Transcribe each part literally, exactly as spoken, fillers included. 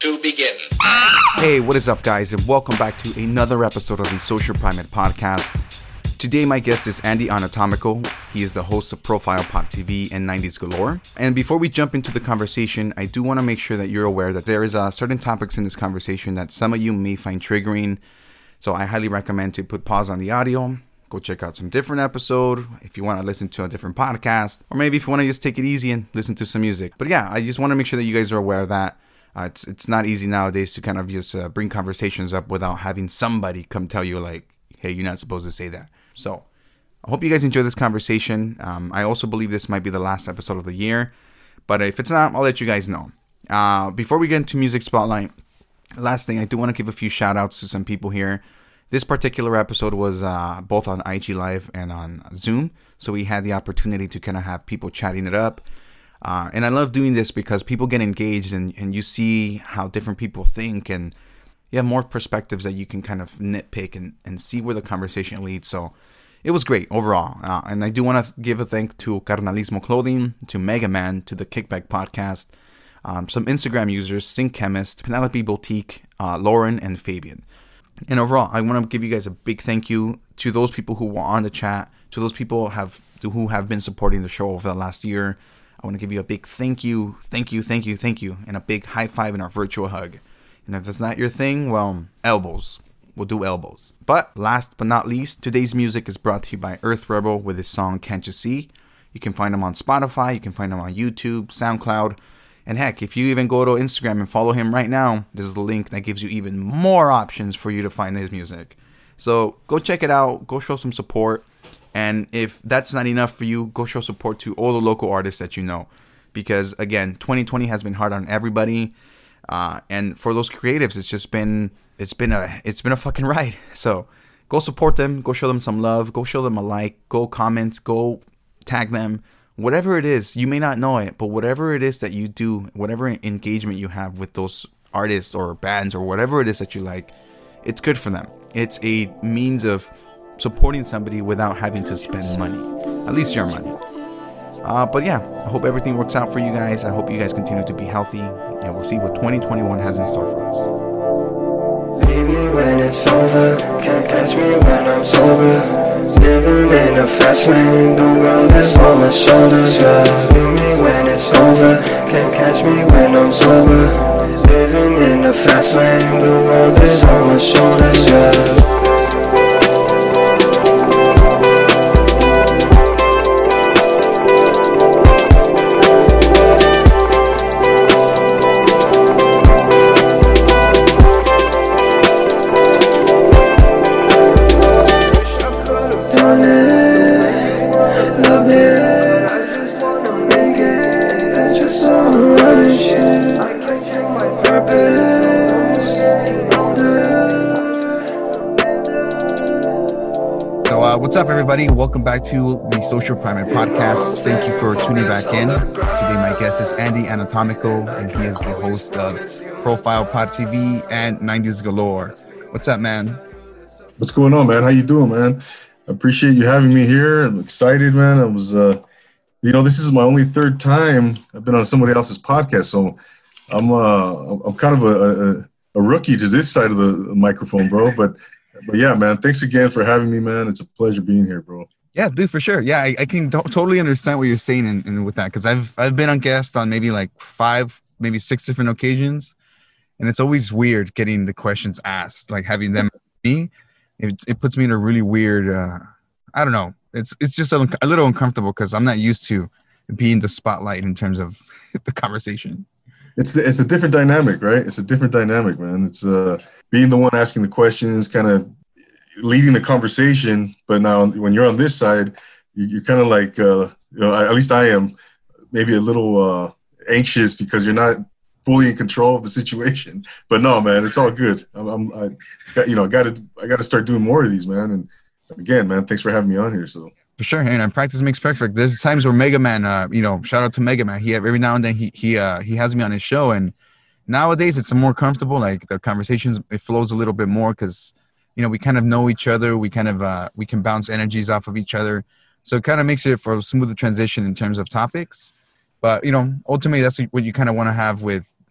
to begin. Hey, what is up, guys, and welcome back to another episode of the Social Primate Podcast. Today, my guest is Andy Anatomical. He is the host of Profile Pod T V and nineties Galore. And before we jump into the conversation, I do want to make sure that you're aware that there is uh, certain topics in this conversation that some of you may find triggering. So I highly recommend to put pause on the audio, go check out some different episode if you want to listen to a different podcast, or maybe if you want to just take it easy and listen to some music. But yeah, I just want to make sure that you guys are aware of that. Uh, it's it's not easy nowadays to kind of just uh, bring conversations up without having somebody come tell you like, hey, you're not supposed to say that. So I hope you guys enjoy this conversation. Um, I also believe this might be the last episode of the year, but if it's not, I'll let you guys know. Uh, before we get into Music Spotlight, last thing, I do want to give a few shout outs to some people here. This particular episode was uh, both on I G Live and on Zoom, so we had the opportunity to kind of have people chatting it up. Uh, and I love doing this because people get engaged and, and you see how different people think, and you have more perspectives that you can kind of nitpick and, and see where the conversation leads. So it was great overall. Uh, and I do want to give a thank to Carnalismo Clothing, to Mega Man, to the Kickback Podcast, um, some Instagram users, Sync Chemist, Penelope Boutique, uh, Lauren, and Fabian. And overall, I want to give you guys a big thank you to those people who were on the chat, to those people have who have been supporting the show over the last year. I want to give you a big thank you, thank you, thank you, thank you, and a big high five and a virtual hug. And if that's not your thing, well, elbows. We'll do elbows. But last but not least, today's music is brought to you by Earth Rebel with his song Can't You See. You can find him on Spotify, you can find him on YouTube, SoundCloud, and heck, if you even go to Instagram and follow him right now, there's a link that gives you even more options for you to find his music. So go check it out, go show some support. And if that's not enough for you, go show support to all the local artists that you know. Because again, twenty twenty has been hard on everybody. Uh, and for those creatives, it's just been, it's been a, it's been a fucking ride. So go support them, go show them some love, go show them a like, go comment, go tag them. Whatever it is, you may not know it, but whatever it is that you do, whatever engagement you have with those artists or bands or whatever it is that you like, it's good for them. It's a means of supporting somebody without having to spend money, at least your money. Uh, but yeah, I hope everything works out for you guys. I hope you guys continue to be healthy, and we'll see what twenty twenty-one has in store for us. Leave me when it's over, can't catch me when I'm sober. Living in a fast lane, the world is on my shoulders, yeah. Leave me when it's over, can't catch me when I'm sober. Living in a fast lane, the world is on my shoulders, yeah. What's up, everybody? Welcome back to the Social Primate Podcast. Thank you for tuning back in. Today, my guest is Andy Anatomical, and he is the host of Profile Pod T V and nineties Galore. What's up, man? What's going on, man? How you doing, man? I appreciate you having me here. I'm excited, man. I was, uh, you know, this is my only third time I've been on somebody else's podcast, so I'm, uh, I'm kind of a, a, a rookie to this side of the microphone, bro. But But yeah, man, thanks again for having me, man. It's a pleasure being here, bro. Yeah, dude, for sure. Yeah, I, I can t- totally understand what you're saying in, in with that, because I've I've been on guest on maybe like five, maybe six different occasions, and it's always weird getting the questions asked, like having them me. It it puts me in a really weird. Uh, I don't know. It's it's just a, a little uncomfortable because I'm not used to being the spotlight in terms of the conversation. It's the, it's a different dynamic, right? It's a different dynamic, man. It's uh, being the one asking the questions, kind of leading the conversation. But now when you're on this side, you, you're kind of like, uh, you know, at least I am, maybe a little uh, anxious because you're not fully in control of the situation. But no, man, it's all good. I'm, I'm I, got, you know, got to, I got to start doing more of these, man. And again, man, thanks for having me on here. So. For sure, and practice makes perfect. There's times where Mega Man, uh, you know, shout out to Mega Man. He every now and then he he uh, he has me on his show, and nowadays it's more comfortable. Like the conversations, it flows a little bit more because you know we kind of know each other. We kind of uh, we can bounce energies off of each other, so it kind of makes it for a smoother transition in terms of topics. But you know, ultimately, that's what you kind of want to have with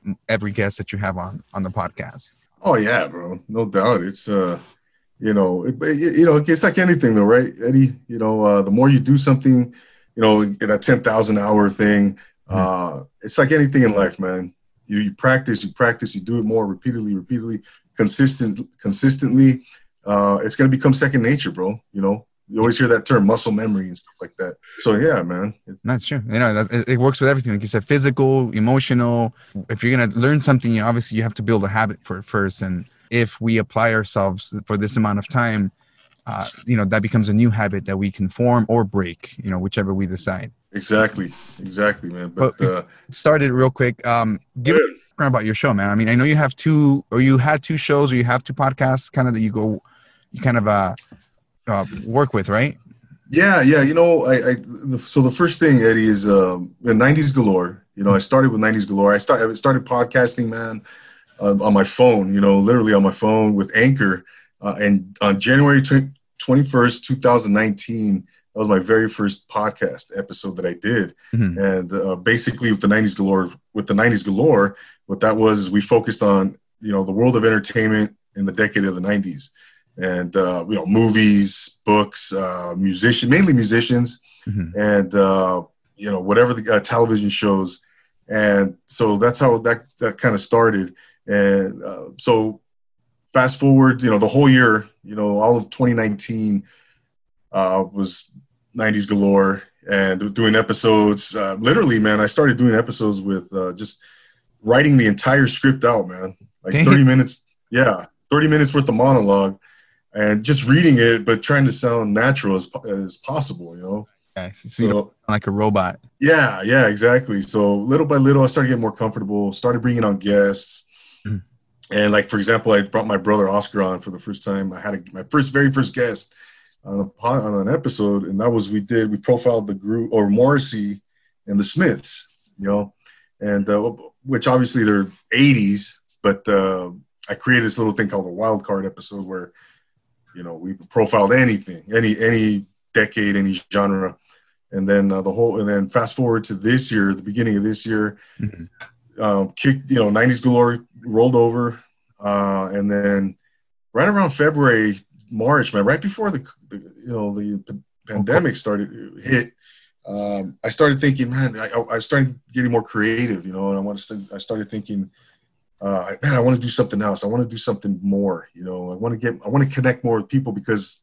every guest that you have on on the podcast. Oh yeah, bro, no doubt. It's uh, you know, it, it, you know, it's like anything though, right, Eddie? You know, uh, the more you do something, you know, in a ten thousand hour thing, uh, mm-hmm. it's like anything in life, man. You you practice, you practice, you do it more repeatedly, repeatedly, consistent, consistently. Uh, it's gonna become second nature, bro. You know. You always hear that term, muscle memory and stuff like that. So yeah, man. That's true. You know, that, it works with everything. Like you said, physical, emotional. If you're going to learn something, you obviously you have to build a habit for it first. And if we apply ourselves for this amount of time, uh, you know, that becomes a new habit that we can form or break, you know, whichever we decide. Exactly. Exactly, man. But, but uh, started real quick. Um, give yeah. us background about your show, man. I mean, I know you have two, or you had two shows, or you have two podcasts kind of that you go, you kind of, uh, Uh, work with, right? Yeah, yeah. You know, I, I the, so the first thing, Eddie, is um, nineties Galore. You know, I started with nineties Galore. I started I started podcasting, man, uh, on my phone. You know, literally on my phone with Anchor. Uh, and on January twenty-first, twenty nineteen, that was my very first podcast episode that I did. Mm-hmm. And uh, basically, with the nineties Galore, with the nineties Galore, what that was is we focused on, you know, the world of entertainment in the decade of the nineties. And, uh, you know, movies, books, uh, musician, mainly musicians, mm-hmm. and, uh, you know, whatever the uh, television shows. And so that's how that, that kind of started. And uh, so fast forward, you know, the whole year, you know, all of twenty nineteen uh, was nineties Galore and doing episodes. Uh, literally, man, I started doing episodes with uh, just writing the entire script out, man, like thirty minutes. Yeah. thirty minutes worth of monologue. And just reading it, but trying to sound natural as as possible, you know. Yeah, so, so you don't sound like a robot. Yeah, yeah, exactly. So little by little, I started getting more comfortable. Started bringing on guests, mm. and like for example, I brought my brother Oscar on for the first time. I had a, my first, very first guest on a on an episode, and that was we did we profiled the group or Morrissey and the Smiths, you know, and uh, which obviously they're eighties, but uh, I created this little thing called a wild card episode where, you know, we profiled anything, any any decade, any genre, and then uh, the whole, and then fast forward to this year, the beginning of this year, mm-hmm. um, kicked, you know, nineties Galore rolled over, uh, and then right around February, March, man, right before the, the you know the p- pandemic started hit, um, I started thinking, man, I, I started getting more creative, you know, and I wanted to, I started thinking. Uh, man, I want to do something else. I want to do something more. You know, I want to get, I want to connect more with people because,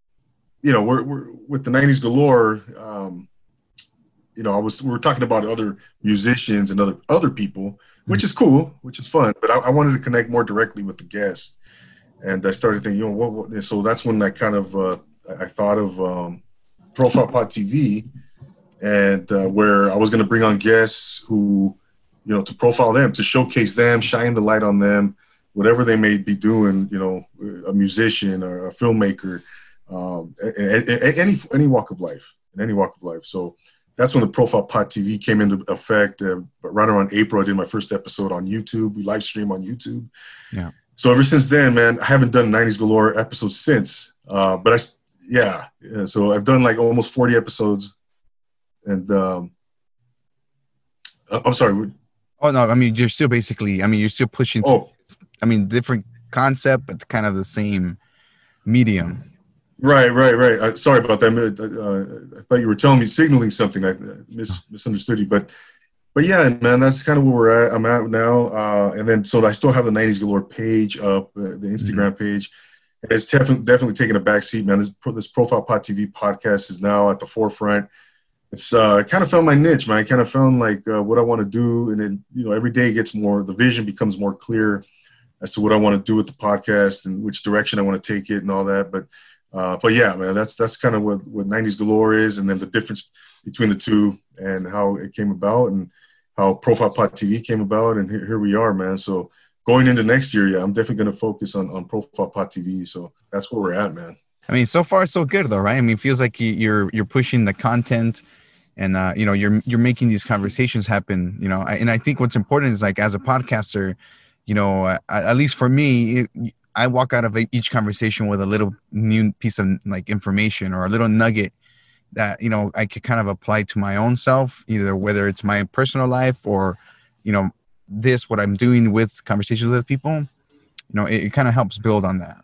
you know, we're, we're with the nineties Galore. Um, you know, I was, we were talking about other musicians and other other people, which is cool, which is fun. But I, I wanted to connect more directly with the guest, and I started thinking, you know, what? what so that's when I kind of, uh, I, I thought of um, Profile Pod T V, and uh, where I was going to bring on guests who, you know, to profile them, to showcase them, shine the light on them, whatever they may be doing, you know, a musician or a filmmaker, um, any any walk of life, in any walk of life. So that's when the Profile Pod T V came into effect. Uh, but right around April, I did my first episode on YouTube. We live stream on YouTube. Yeah. So ever since then, man, I haven't done nineties Galore episodes since. Uh, but I, yeah, yeah, so I've done like almost forty episodes. And um, I'm sorry. Oh, no, I mean, you're still basically, I mean, you're still pushing, oh. I mean, different concept, but kind of the same medium. Right, right, right. Uh, sorry about that. Uh, I thought you were telling me, signaling something. I mis- misunderstood you. But, but yeah, man, that's kind of where we're at. I'm at now. Uh, and then, so I still have the nineties Galore page up, uh, the Instagram mm-hmm. page. And it's definitely, definitely taking a back seat, man. This, this Profile Pod T V podcast is now at the forefront. It's uh, kind of found my niche, man. I kind of found like uh, what I want to do, and then, you know, every day gets more. The vision becomes more clear as to what I want to do with the podcast and which direction I want to take it and all that. But, uh, but yeah, man, that's that's kind of what what nineties Galore is, and then the difference between the two and how it came about and how Profile Pod T V came about, and here, here we are, man. So going into next year, yeah, I'm definitely going to focus on on Profile Pod T V. So that's where we're at, man. I mean, so far so good though, right? I mean, it feels like you're you're pushing the content, and uh, you know, you're you're making these conversations happen. You know, and I think what's important is like as a podcaster, you know, uh, at least for me, it, I walk out of each conversation with a little new piece of like information or a little nugget that, you know, I could kind of apply to my own self, either whether it's my personal life or, you know, this, what I'm doing with conversations with people, you know, it, it kind of helps build on that.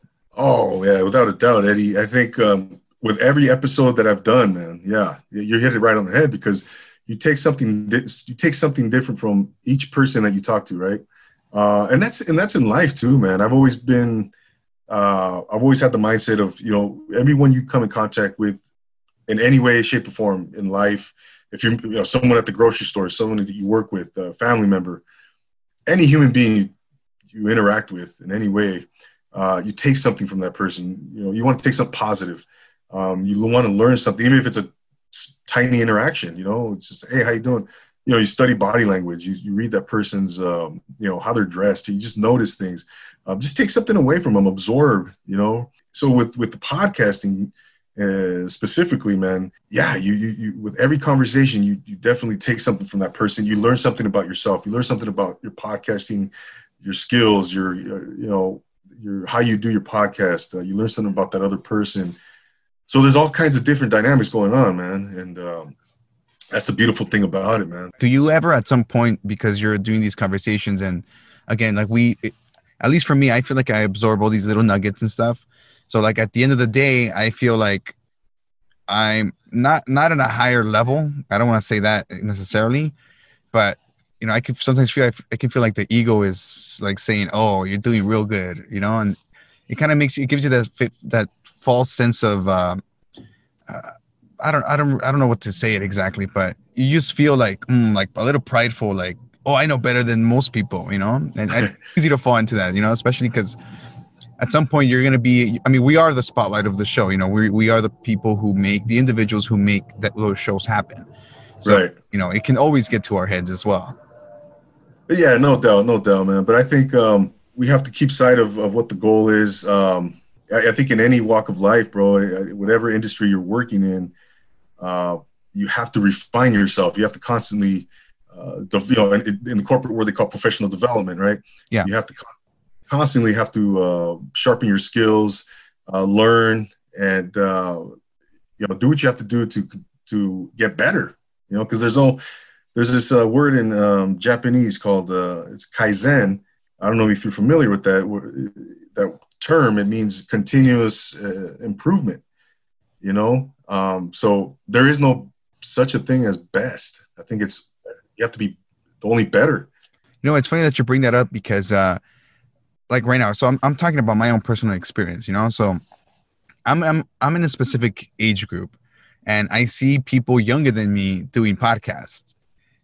Oh yeah, without a doubt, Eddie. I think um, with every episode that I've done, man, yeah, you hit it right on the head, because you take something, you take something different from each person that you talk to, right? Uh, and that's and that's in life too, man. I've always been, uh, I've always had the mindset of, you know, everyone you come in contact with, in any way, shape, or form in life. If you're, you know, someone at the grocery store, someone that you work with, a family member, any human being you, you interact with in any way, uh, you take something from that person. You know, you want to take something positive. Um, you want to learn something, even if it's a tiny interaction. You know, it's just, hey, how you doing? You know, you study body language. You you read that person's, um, you know, how they're dressed. You just notice things. Um, just take something away from them, absorb. You know, so with with the podcasting. Uh, specifically, man, yeah, you, you, you, with every conversation, you, you definitely take something from that person. You learn something about yourself. You learn something about your podcasting, your skills, your, your you know, your, how you do your podcast. Uh, you learn something about that other person. So there's all kinds of different dynamics going on, man. And, um, that's the beautiful thing about it, man. Do you ever at some point, because you're doing these conversations, and again, like we, it, at least for me, I feel like I absorb all these little nuggets and stuff. So like at the end of the day, I feel like I'm not not at a higher level. I don't want to say that necessarily, but you know, I can sometimes feel I can feel like the ego is like saying, "Oh, you're doing real good," you know, and it kind of makes you, it gives you that that false sense of uh, uh, I don't I don't I don't know what to say it exactly, but you just feel like mm, like a little prideful, like, "Oh, I know better than most people," you know, and, and it's easy to fall into that, you know, especially because at some point you're going to be, I mean, we are the spotlight of the show. You know, we we are the people who make, the individuals who make that those shows happen. So, right. You know, it can always get to our heads as well. Yeah, no doubt, no doubt, man. But I think um, we have to keep sight of, of what the goal is. Um, I, I think in any walk of life, bro, whatever industry you're working in, uh, you have to refine yourself. You have to constantly, uh, you know, in, in the corporate world, they call professional development, right? Yeah. You have to constantly have to uh, sharpen your skills, uh, learn, and uh, you know, do what you have to do to to get better. You know, because there's no there's this uh, word in um, Japanese called uh, it's kaizen. I don't know if you're familiar with that that term. It means continuous uh, improvement. You know, um, so there is no such a thing as best. I think it's you have to be only better. You know, it's funny that you bring that up because. Uh, Like right now, so I'm I'm talking about my own personal experience, you know. So I'm I'm I'm in a specific age group, and I see people younger than me doing podcasts.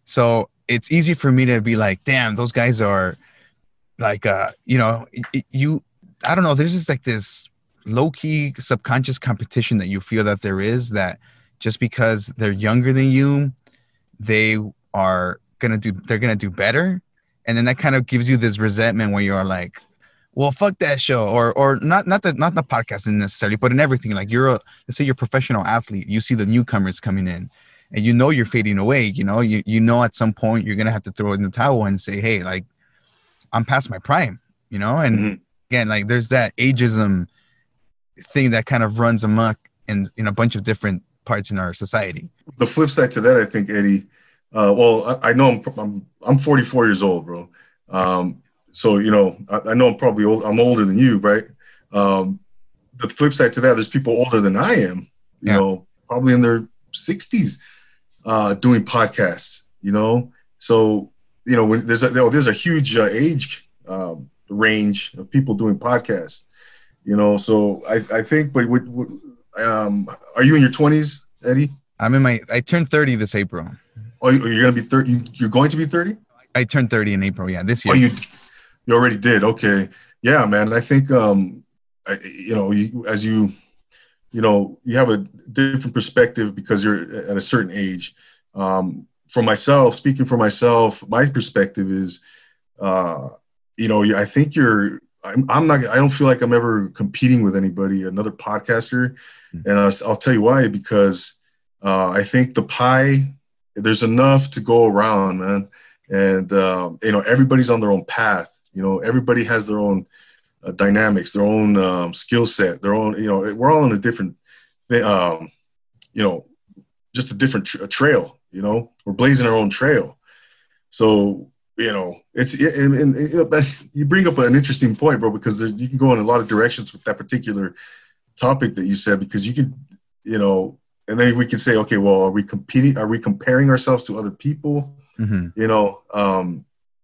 So it's easy for me to be like, damn, those guys are like, uh, you know, you. I don't know. There's just like this low key subconscious competition that you feel that there is, that just because they're younger than you, they are gonna do they're gonna do better, and then that kind of gives you this resentment where you're like, well, fuck that show, or or not not the not the podcasting necessarily, but in everything. Like you're a, let's say you're a professional athlete, you see the newcomers coming in, and you know you're fading away. You know, you you know at some point you're gonna have to throw in the towel and say, hey, like I'm past my prime. You know, and mm-hmm. again, like there's that ageism thing that kind of runs amok in in a bunch of different parts in our society. The flip side to that, I think, Eddie. Uh, well, I, I know I'm, I'm I'm forty-four years old, bro. Um, So, you know, I, I know I'm probably old. I'm older than you, right? Um, the flip side to that, there's people older than I am, you yeah. know, probably in their sixties uh, doing podcasts, you know? So, you know, when there's a, there's a huge uh, age uh, range of people doing podcasts, you know? So I, I think, but what, what, um, are you in your twenties, Eddie? I'm in my, I turned thirty this April. Oh, you're going to be thirty? You're going to be thirty? I turned thirty in April, yeah, this year. Oh, you You already did. Okay. Yeah, man. I think, um, I, you know, you, as you, you know, you have a different perspective because you're at a certain age. Um, for myself, speaking for myself, my perspective is, uh, you know, I think you're, I'm, I'm not, I don't feel like I'm ever competing with anybody, another podcaster. Mm-hmm. And I'll, I'll tell you why, because uh, I think the pie, there's enough to go around, man. And, uh, you know, everybody's on their own path. You know, everybody has their own uh, dynamics, their own um, skill set, their own, you know, we're all on a different, um, you know, just a different tra- trail, you know, we're blazing our own trail. So, you know, it's and, and, and you bring up an interesting point, bro, because there, you can go in a lot of directions with that particular topic that you said, because you can, you know, and then we can say, okay, well, are we competing? Are we comparing ourselves to other people? Mm-hmm. You know, um,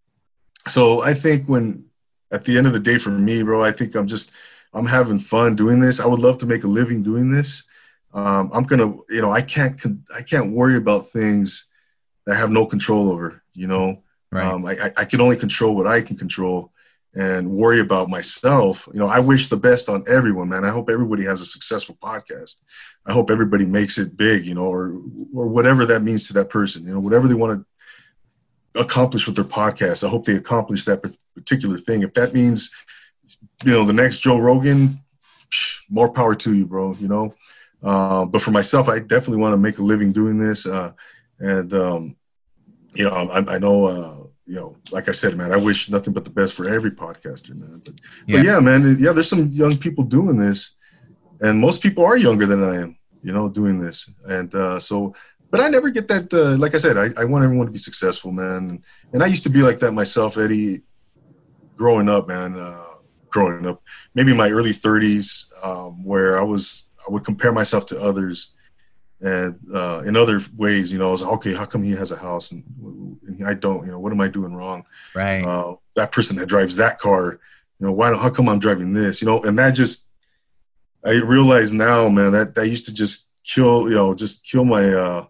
so I think when at the end of the day, for me, bro, I think I'm just I'm having fun doing this. I would love to make a living doing this. Um, I'm gonna, you know, I can't I can't worry about things that I have no control over. You know, right. um, I I can only control what I can control, and worry about myself. You know, I wish the best on everyone, man. I hope everybody has a successful podcast. I hope everybody makes it big, you know, or or whatever that means to that person. You know, whatever they want to accomplish with their podcast, I hope they accomplish that particular thing. If that means, you know, the next Joe Rogan, more power to you, bro. You know. Uh, but for myself, I definitely want to make a living doing this. Uh, and, um, you know, I, I know, uh, you know, like I said, man, I wish nothing but the best for every podcaster, man. But yeah, but yeah man, yeah, there's some young people doing this. And most people are younger than I am, you know, doing this. And uh, so, but I never get that, uh, like I said, I, I want everyone to be successful, man. And I used to be like that myself, Eddie, growing up, man, uh, growing up, maybe in my early thirties, um, where I was, I would compare myself to others, and uh, in other ways, you know, I was like, okay, how come he has a house and, and I don't? You know, what am I doing wrong? Right. Uh, that person that drives that car, you know, why? Don't, how come I'm driving this? You know, and that just, I realize now, man, that that used to just kill, you know, just kill my, uh,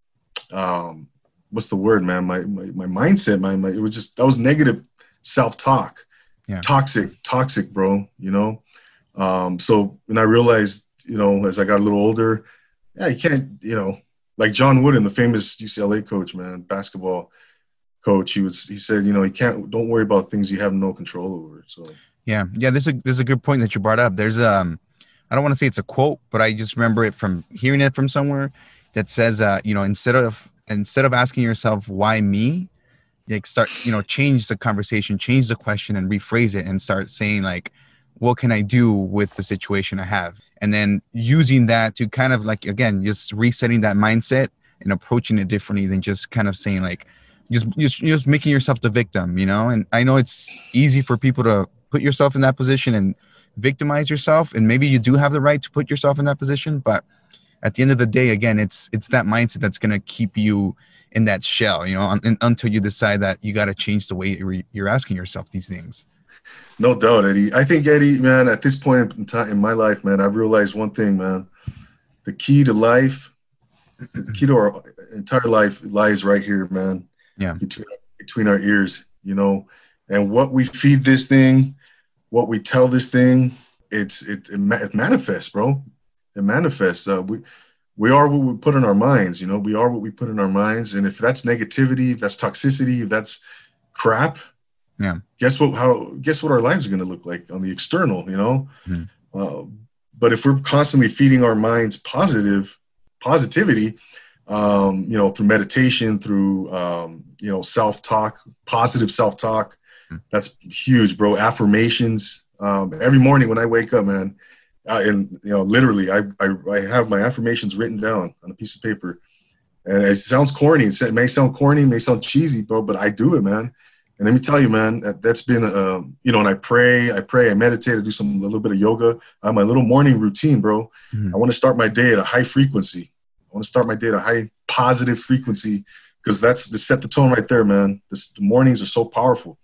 um, what's the word, man? My my, my mindset, my, my it was just that was negative self-talk, yeah. toxic, toxic, bro. You know, um, so when I realized. You know, as I got a little older, yeah, you can't, you know, like John Wooden, the famous U C L A coach, man, basketball coach, he was, he said, you know, you can't, don't worry about things you have no control over. So, yeah, yeah, this is a, this is a good point that you brought up. There's, um, I don't want to say it's a quote, but I just remember it from hearing it from somewhere that says, uh, you know, instead of, instead of asking yourself, why me, like start, you know, change the conversation, change the question and rephrase it and start saying like, what can I do with the situation I have? And then using that to kind of like, again, just resetting that mindset and approaching it differently than just kind of saying like, just, just, just making yourself the victim, you know? And I know it's easy for people to put yourself in that position and victimize yourself. And maybe you do have the right to put yourself in that position. But at the end of the day, again, it's, it's that mindset that's going to keep you in that shell, you know, un- until you decide that you got to change the way you're asking yourself these things. No doubt, Eddie. I think, Eddie, man, at this point in time in my life, man, I've realized one thing, man. The key to life, the key to our entire life lies right here, man. Yeah. Between, between our ears, you know, and what we feed this thing, what we tell this thing, it's it it, it manifests, bro. It manifests. Uh, we we are what we put in our minds, you know. We are what we put in our minds, and if that's negativity, if that's toxicity, if that's crap. Yeah. Guess what? How? Guess what our lives are going to look like on the external, you know. Mm-hmm. Uh, but if we're constantly feeding our minds positive, positivity, um, you know, through meditation, through um, you know, self-talk, positive self-talk, mm-hmm. that's huge, bro. Affirmations. Um, every morning when I wake up, man, uh, and you know, literally, I, I I have my affirmations written down on a piece of paper, and it sounds corny. It may sound corny, it may sound cheesy, bro, but I do it, man. And let me tell you, man, that, that's been, um, you know, and I pray, I pray, I meditate, I do some, a little bit of yoga. I have my little morning routine, bro. Mm-hmm. I want to start my day at a high frequency. I want to start my day at a high positive frequency because that's to set the tone right there, man. This, the mornings are so powerful.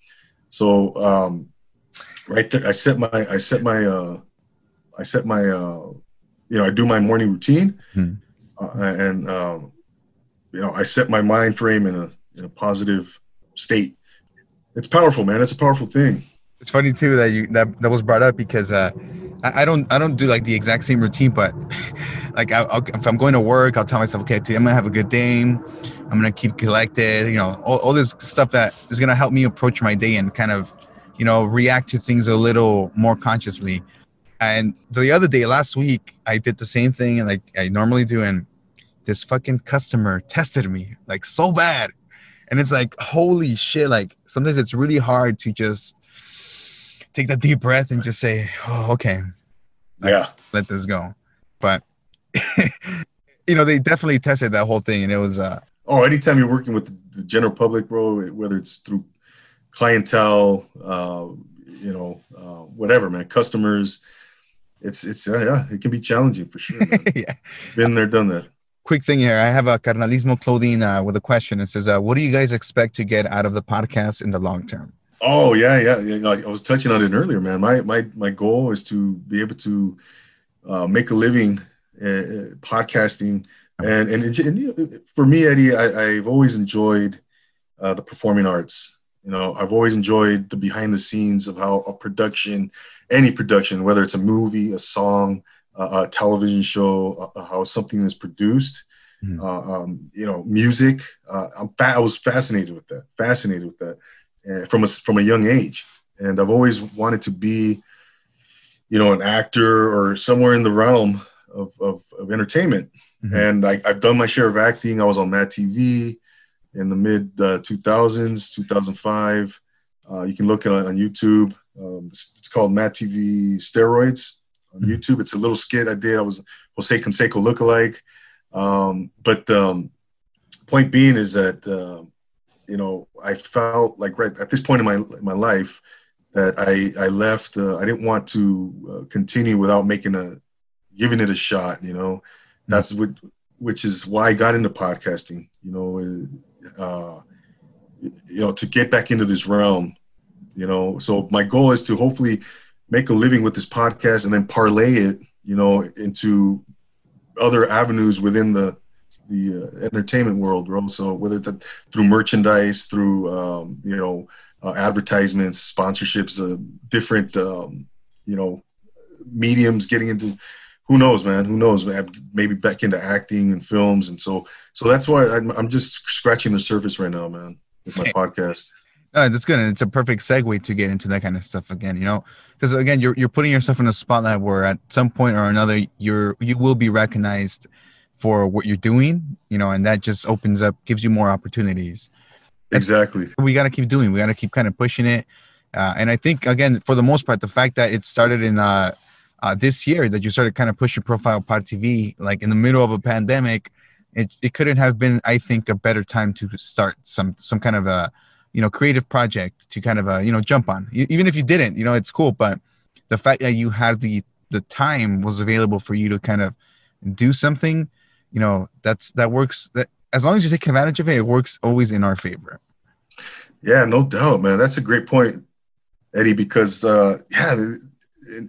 So um, right there, I set my, I set my, uh, I set my, uh, you know, I do my morning routine mm-hmm. uh, and, um, you know, I set my mind frame in a, in a positive state. It's powerful, man. It's a powerful thing. It's funny too that you that, that was brought up because uh, I, I don't I don't do like the exact same routine, but like I, I'll, if I'm going to work, I'll tell myself, okay, today I'm gonna have a good day. I'm gonna keep collected. You know, all, all this stuff that is gonna help me approach my day and kind of, you know, react to things a little more consciously. And the other day, last week, I did the same thing and like I normally do, and this fucking customer tested me like so bad. And it's like, holy shit, like sometimes it's really hard to just take that deep breath and just say, oh, okay, yeah, let this go. But, you know, they definitely tested that whole thing. And it was... Uh, oh, anytime you're working with the general public, bro, whether it's through clientele, uh, you know, uh, whatever, man, customers. It's, it's, uh, yeah, it can be challenging for sure, man. Yeah. Been there, done that. Quick thing here. I have a Carnalismo Clothing uh, with a question. It says, uh, what do you guys expect to get out of the podcast in the long term? Oh, yeah, yeah. yeah. I was touching on it earlier, man. My, my, my goal is to be able to uh, make a living uh, podcasting. And, and, it, and you know, for me, Eddie, I, I've always enjoyed uh, the performing arts. You know, I've always enjoyed the behind the scenes of how a production, any production, whether it's a movie, a song, uh, a television show, uh, how something is produced, mm-hmm. uh, um, you know, music. Uh, I'm fa- I was fascinated with that, fascinated with that uh, from a, from a young age. And I've always wanted to be, you know, an actor or somewhere in the realm of, of, of entertainment. Mm-hmm. And I, I've done my share of acting. I was on Mad T V in the mid uh, two thousands, two thousand five. Uh, you can look at it on YouTube. Um, it's, it's called Mad T V Steroids on mm-hmm. YouTube. It's a little skit I did. I was Jose Canseco lookalike. Um, but um, point being is that, uh, you know, I felt like right at this point in my in my life that I, I left. Uh, I didn't want to uh, continue without making a, giving it a shot, you know. Mm-hmm. That's what, which is why I got into podcasting, you know, uh, you know, to get back into this realm, you know. So my goal is to hopefully make a living with this podcast and then parlay it, you know, into other avenues within the the uh, entertainment world, right? So whether that through merchandise, through um, you know, uh, advertisements, sponsorships, uh, different um, you know, mediums, getting into. Who knows, man? Who knows? Maybe back into acting and films, and so so that's why I'm, I'm just scratching the surface right now, man, with my podcast. Uh, that's good, and it's a perfect segue to get into that kind of stuff again. You know, because again, you're you're putting yourself in a spotlight where at some point or another, you're you will be recognized for what you're doing. You know, and that just opens up, gives you more opportunities. That's exactly. We got to keep doing. We got to keep kind of pushing it, uh, and I think again, for the most part, the fact that it started in. Uh, Uh, this year that you started kind of push your profile pod T V, like in the middle of a pandemic, it it couldn't have been, I think, a better time to start some some kind of a, you know, creative project to kind of a, you know, jump on. Even if you didn't, you know, it's cool. But the fact that you had the the time was available for you to kind of do something, you know, that's that works. That as long as you take advantage of it, it works always in our favor. Yeah, no doubt, man. That's a great point, Eddie. Because uh, yeah. It, it,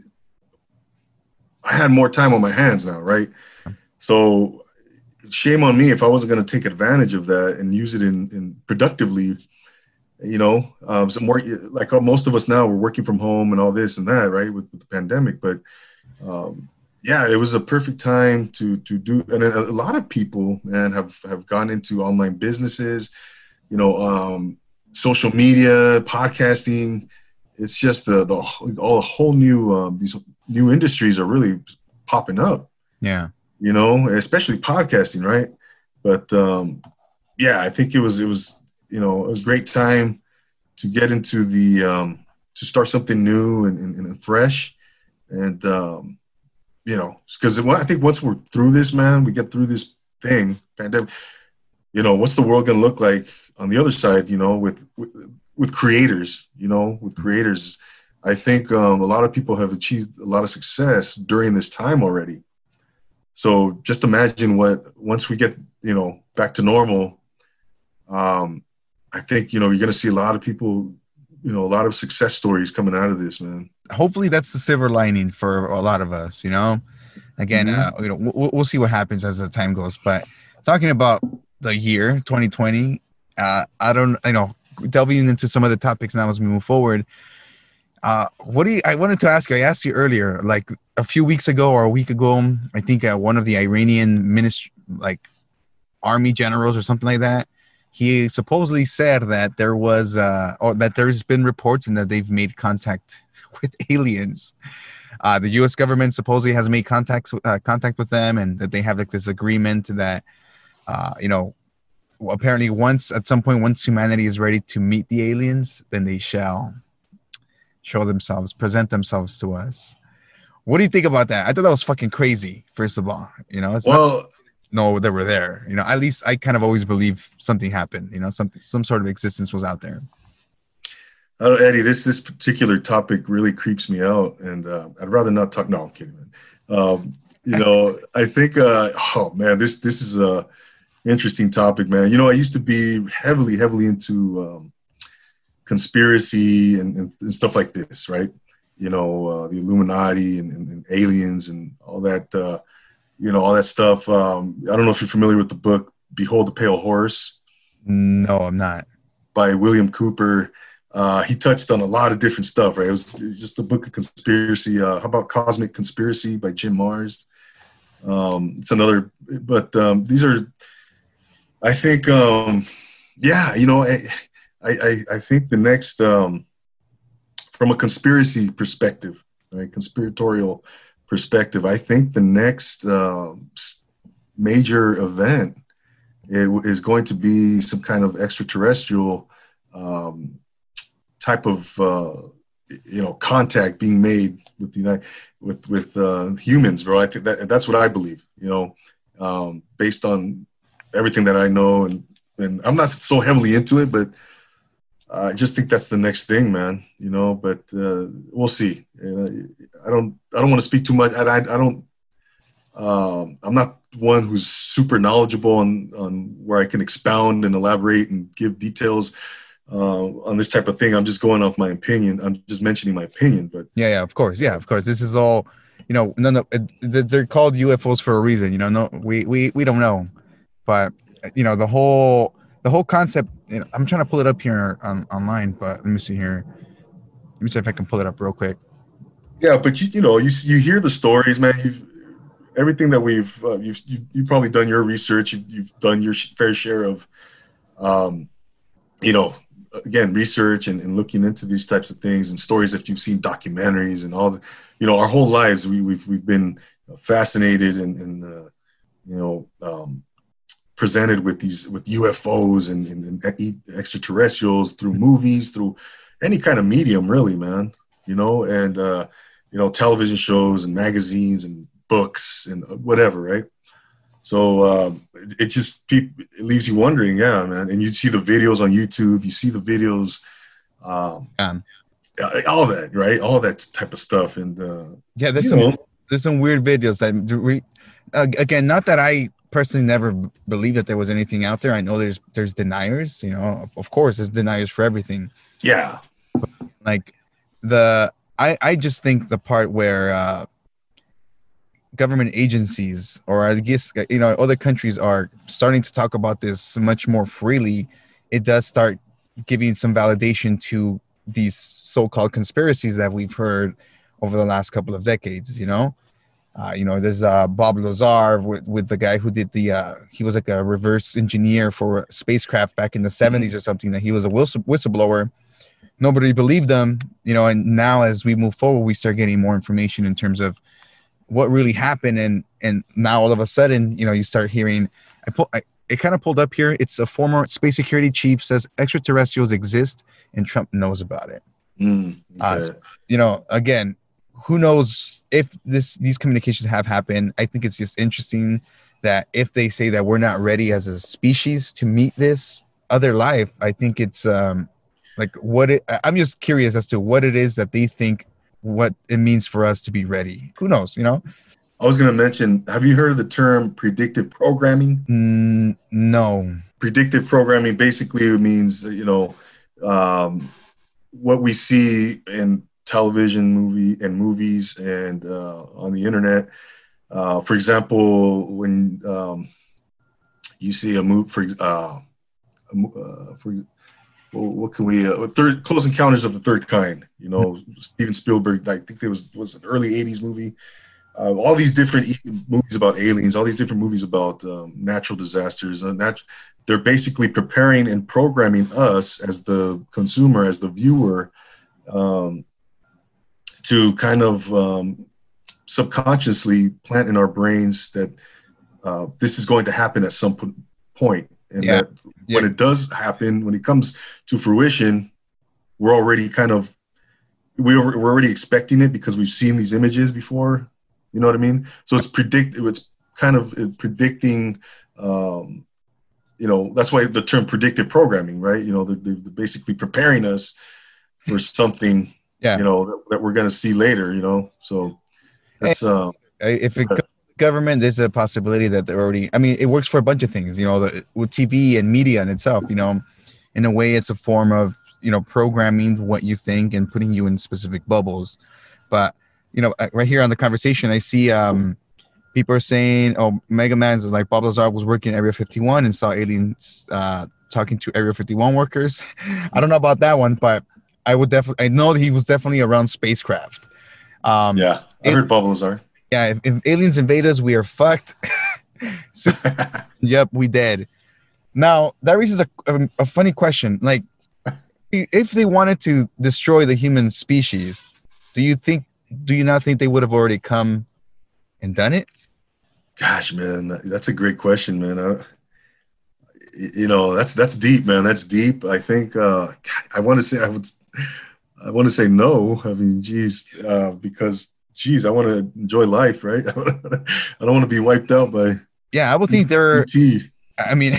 I had more time on my hands now, right? So shame on me if I wasn't going to take advantage of that and use it in, in productively, you know, um, so more like most of us now, we're working from home and all this and that, right, with, with the pandemic. But um, yeah, it was a perfect time to to do. And a, a lot of people, man, have, have gone into online businesses, you know, um, social media, podcasting. It's just the the all whole new um, these new industries are really popping up. Yeah, you know, especially podcasting, right? But um, yeah, I think it was it was you know it was a great time to get into the um, to start something new and, and, and fresh, and um, you know, because I think once we're through this, man, we get through this thing, pandemic. You know, what's the world going to look like on the other side? You know, with, with with creators, you know, with creators, I think um, a lot of people have achieved a lot of success during this time already. So just imagine what, once we get, you know, back to normal, um, I think, you know, you're going to see a lot of people, you know, a lot of success stories coming out of this, man. Hopefully that's the silver lining for a lot of us, you know, again, mm-hmm. uh, you know, we'll, we'll see what happens as the time goes, but talking about the year twenty twenty, uh, I don't, you know, delving into some of the topics now as we move forward. Uh, what do you, I wanted to ask you, I asked you earlier, like a few weeks ago or a week ago, I think uh, one of the Iranian ministry, like army generals or something like that, he supposedly said that there was, uh, or that there's been reports and that they've made contact with aliens. Uh, the U S government supposedly has made contacts, uh, contact with them, and that they have like this agreement that, uh, you know, apparently once at some point, once humanity is ready to meet the aliens, then they shall show themselves, present themselves to us. What do you think about that? I thought that was fucking crazy, first of all. You know, it's well, not, no, they were there. You know, at least I kind of always believe something happened, you know, something, some sort of existence was out there. I don't, Eddie, this this particular topic really creeps me out, and uh, I'd rather not talk. No, I'm kidding, man. Um, you know, I think, uh, oh man, this this is a interesting topic, man. You know, I used to be heavily, heavily into um, conspiracy and, and, and stuff like this, right? You know, uh, the Illuminati and, and, and aliens and all that. Uh, you know, all that stuff. Um, I don't know if you're familiar with the book "Behold the Pale Horse." No, I'm not. By William Cooper. Uh, he touched on a lot of different stuff, right? It was just a book of conspiracy. Uh, how about Cosmic Conspiracy by Jim Marrs? Um, it's another, but um, these are, I think, um, yeah, you know, I, I, I think the next, um, from a conspiracy perspective, right, conspiratorial perspective, I think the next uh, major event is going to be some kind of extraterrestrial um, type of uh, you know contact being made with the United with with uh, humans, bro. I think that that's what I believe. You know, um, based on everything that I know, and and I'm not so heavily into it, but I just think that's the next thing, man. You know, but uh, we'll see. Uh, I don't I don't want to speak too much. I I, I don't. Um, I'm not one who's super knowledgeable on on where I can expound and elaborate and give details uh, on this type of thing. I'm just going off my opinion. I'm just mentioning my opinion. But yeah, yeah, of course, yeah, of course. This is all, you know, no, no, they're called U F Os for a reason. You know, no, we we we don't know, but you know, the whole the whole concept. You know, I'm trying to pull it up here on, online, but let me see here. Let me see if I can pull it up real quick. Yeah, but you you know, you you hear the stories, man. You've everything that we've uh, you've, you've you've probably done your research. You've, you've done your fair share of, um, you know, again research and, and looking into these types of things and stories. If you've seen documentaries and all the, you know, our whole lives we we've we've been fascinated and, and uh, you know um, presented with these with U F Os and, and, and extraterrestrials through movies, through any kind of medium, really, man. You know, and uh, you know, television shows and magazines and books and whatever, right? So uh, it, it just it leaves you wondering, yeah, man. And you see the videos on YouTube, you see the videos, um, um, all that, right? All that type of stuff, and uh, yeah, there's some know. there's some weird videos that re, uh, again, not that I personally never believed that there was anything out there. I know there's there's deniers, you know, of course, there's deniers for everything. Yeah, like the I I just think the part where. Uh, government agencies, or I guess, you know, other countries are starting to talk about this much more freely, it does start giving some validation to these so-called conspiracies that we've heard over the last couple of decades, you know? Uh, you know, there's uh, Bob Lazar with, with the guy who did the, uh, he was like a reverse engineer for a spacecraft back in the seventies or something, that he was a whistle- whistleblower. Nobody believed him, you know, and now as we move forward, we start getting more information in terms of what really happened, and and now all of a sudden, you know, you start hearing. I pull. I, it kind of pulled up here. It's a former space security chief says extraterrestrials exist, and Trump knows about it. Mm, okay. uh, so, you know, again, who knows if this these communications have happened? I think it's just interesting that if they say that we're not ready as a species to meet this other life, I think it's um like what it. I'm just curious as to what it is that they think. What it means for us to be ready. Who knows, you know? I was going to mention, have you heard of the term predictive programming? Mm, no. Predictive programming basically means, you know, um, what we see in television, movie, and movies and uh, on the internet. Uh, for example, when um, you see a movie, for, uh, uh, for Well, what can we? Uh, third, Close Encounters of the Third Kind. You know, Steven Spielberg. I think there was was an early eighties movie. Uh, all these different e- movies about aliens. All these different movies about um, natural disasters. Uh, nat- they're basically preparing and programming us as the consumer, as the viewer, um, to kind of um, subconsciously plant in our brains that uh, this is going to happen at some p- point. And yeah. that when yeah. it does happen, when it comes to fruition, we're already kind of, we're, we're already expecting it because we've seen these images before. You know what I mean? So it's predict, it's kind of predicting, um, you know, that's why the term predictive programming, right? You know, they're, they're basically preparing us for something, yeah. you know, that, that we're going to see later, you know? So that's, uh, if it government, there's a possibility that they're already, I mean, it works for a bunch of things, you know, the, with T V and media in itself, you know, in a way it's a form of, you know, programming what you think and putting you in specific bubbles. But, you know, right here on the conversation, I see um, people are saying, oh, Mega Man's is like Bob Lazar was working Area fifty-one and saw aliens uh, talking to Area fifty-one workers. I don't know about that one, but I would definitely, I know that he was definitely around spacecraft. Um, yeah, I heard Bob Lazar. Yeah, if, if aliens invade us, we are fucked. So, yep, we dead. Now, that raises a, a, a funny question. Like, if they wanted to destroy the human species, do you think, do you not think they would have already come and done it? Gosh, man, that's a great question, man. I, you know, that's that's deep, man. That's deep. I think uh, I want to say I would, I want to say no. I mean, geez, uh, because geez, I want to enjoy life, right? I don't want to be wiped out by. Yeah, I would think they're. I mean,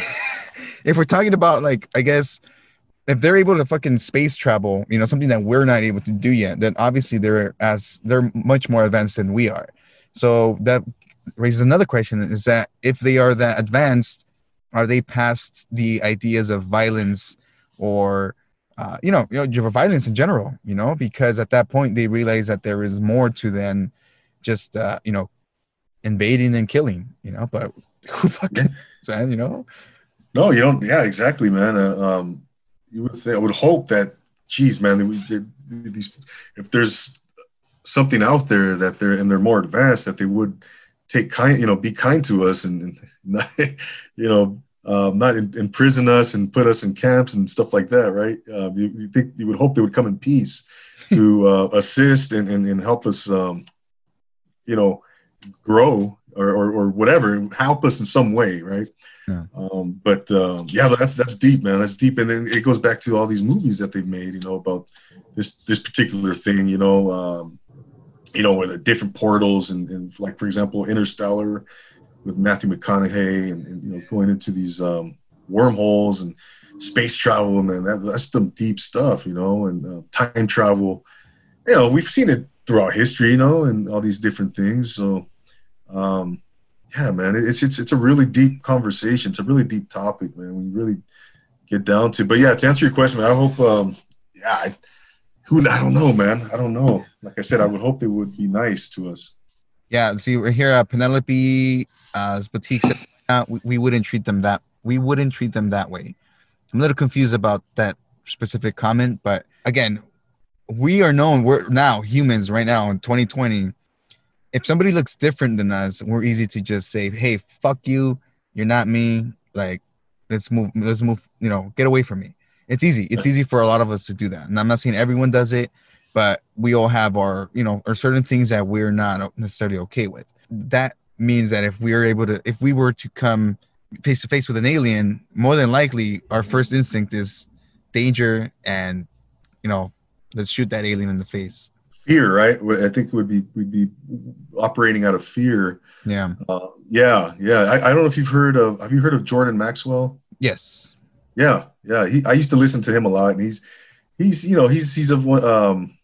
if we're talking about like, I guess, if they're able to fucking space travel, you know, something that we're not able to do yet, then obviously they're as they're much more advanced than we are. So that raises another question: is that if they are that advanced, are they past the ideas of violence or, uh, you know, you know, violence in general? You know, because at that point they realize that there is more to than just, uh, you know, invading and killing. You know, but who fucking, man, you know? No, you don't. Yeah, exactly, man. Uh, um, you would think, I would hope that, geez, man, they, they, these if there's something out there that they're and they're more advanced, that they would take kind, you know, be kind to us and, and not, you know, um, not in, imprison us and put us in camps and stuff like that, right? Uh, you, you think you would hope they would come in peace to uh, assist and, and and help us, um, you know, grow or, or or whatever, help us in some way, right? Yeah. Um, but um, yeah, that's that's deep, man. That's deep, and then it goes back to all these movies that they've made, you know, about this this particular thing, you know, um, you know, where the different portals and, and like for example, Interstellar with Matthew McConaughey and, and you know going into these um, wormholes and space travel, man. That, that's some deep stuff, you know, and uh, time travel. You know, we've seen it throughout history, you know, and all these different things. So. Um, Yeah, man, it's it's it's a really deep conversation. It's a really deep topic, man. When you really get down to, but yeah, to answer your question, man, I hope, um, yeah, I, who I don't know, man, I don't know. Like I said, I would hope they would be nice to us. Yeah, see, we're here at Penelope uh, Boutique. Uh, we, we wouldn't treat them that. We wouldn't treat them that way. I'm a little confused about that specific comment, but again, we are known. We're now humans right now in twenty twenty. If somebody looks different than us, we're easy to just say, hey, fuck you. You're not me. Like, let's move, let's move, you know, get away from me. It's easy. It's easy for a lot of us to do that. And I'm not saying everyone does it, but we all have our, you know, or certain things that we're not necessarily okay with. That means that if we are able to, if we were to come face to face with an alien, more than likely our first instinct is danger and, you know, let's shoot that alien in the face. Fear, right? I think would be we'd be operating out of fear. Yeah, uh, yeah, yeah. I, I don't know if you've heard of. Have you heard of Jordan Maxwell? Yes. Yeah, yeah. He, I used to listen to him a lot, and he's he's you know he's he's a um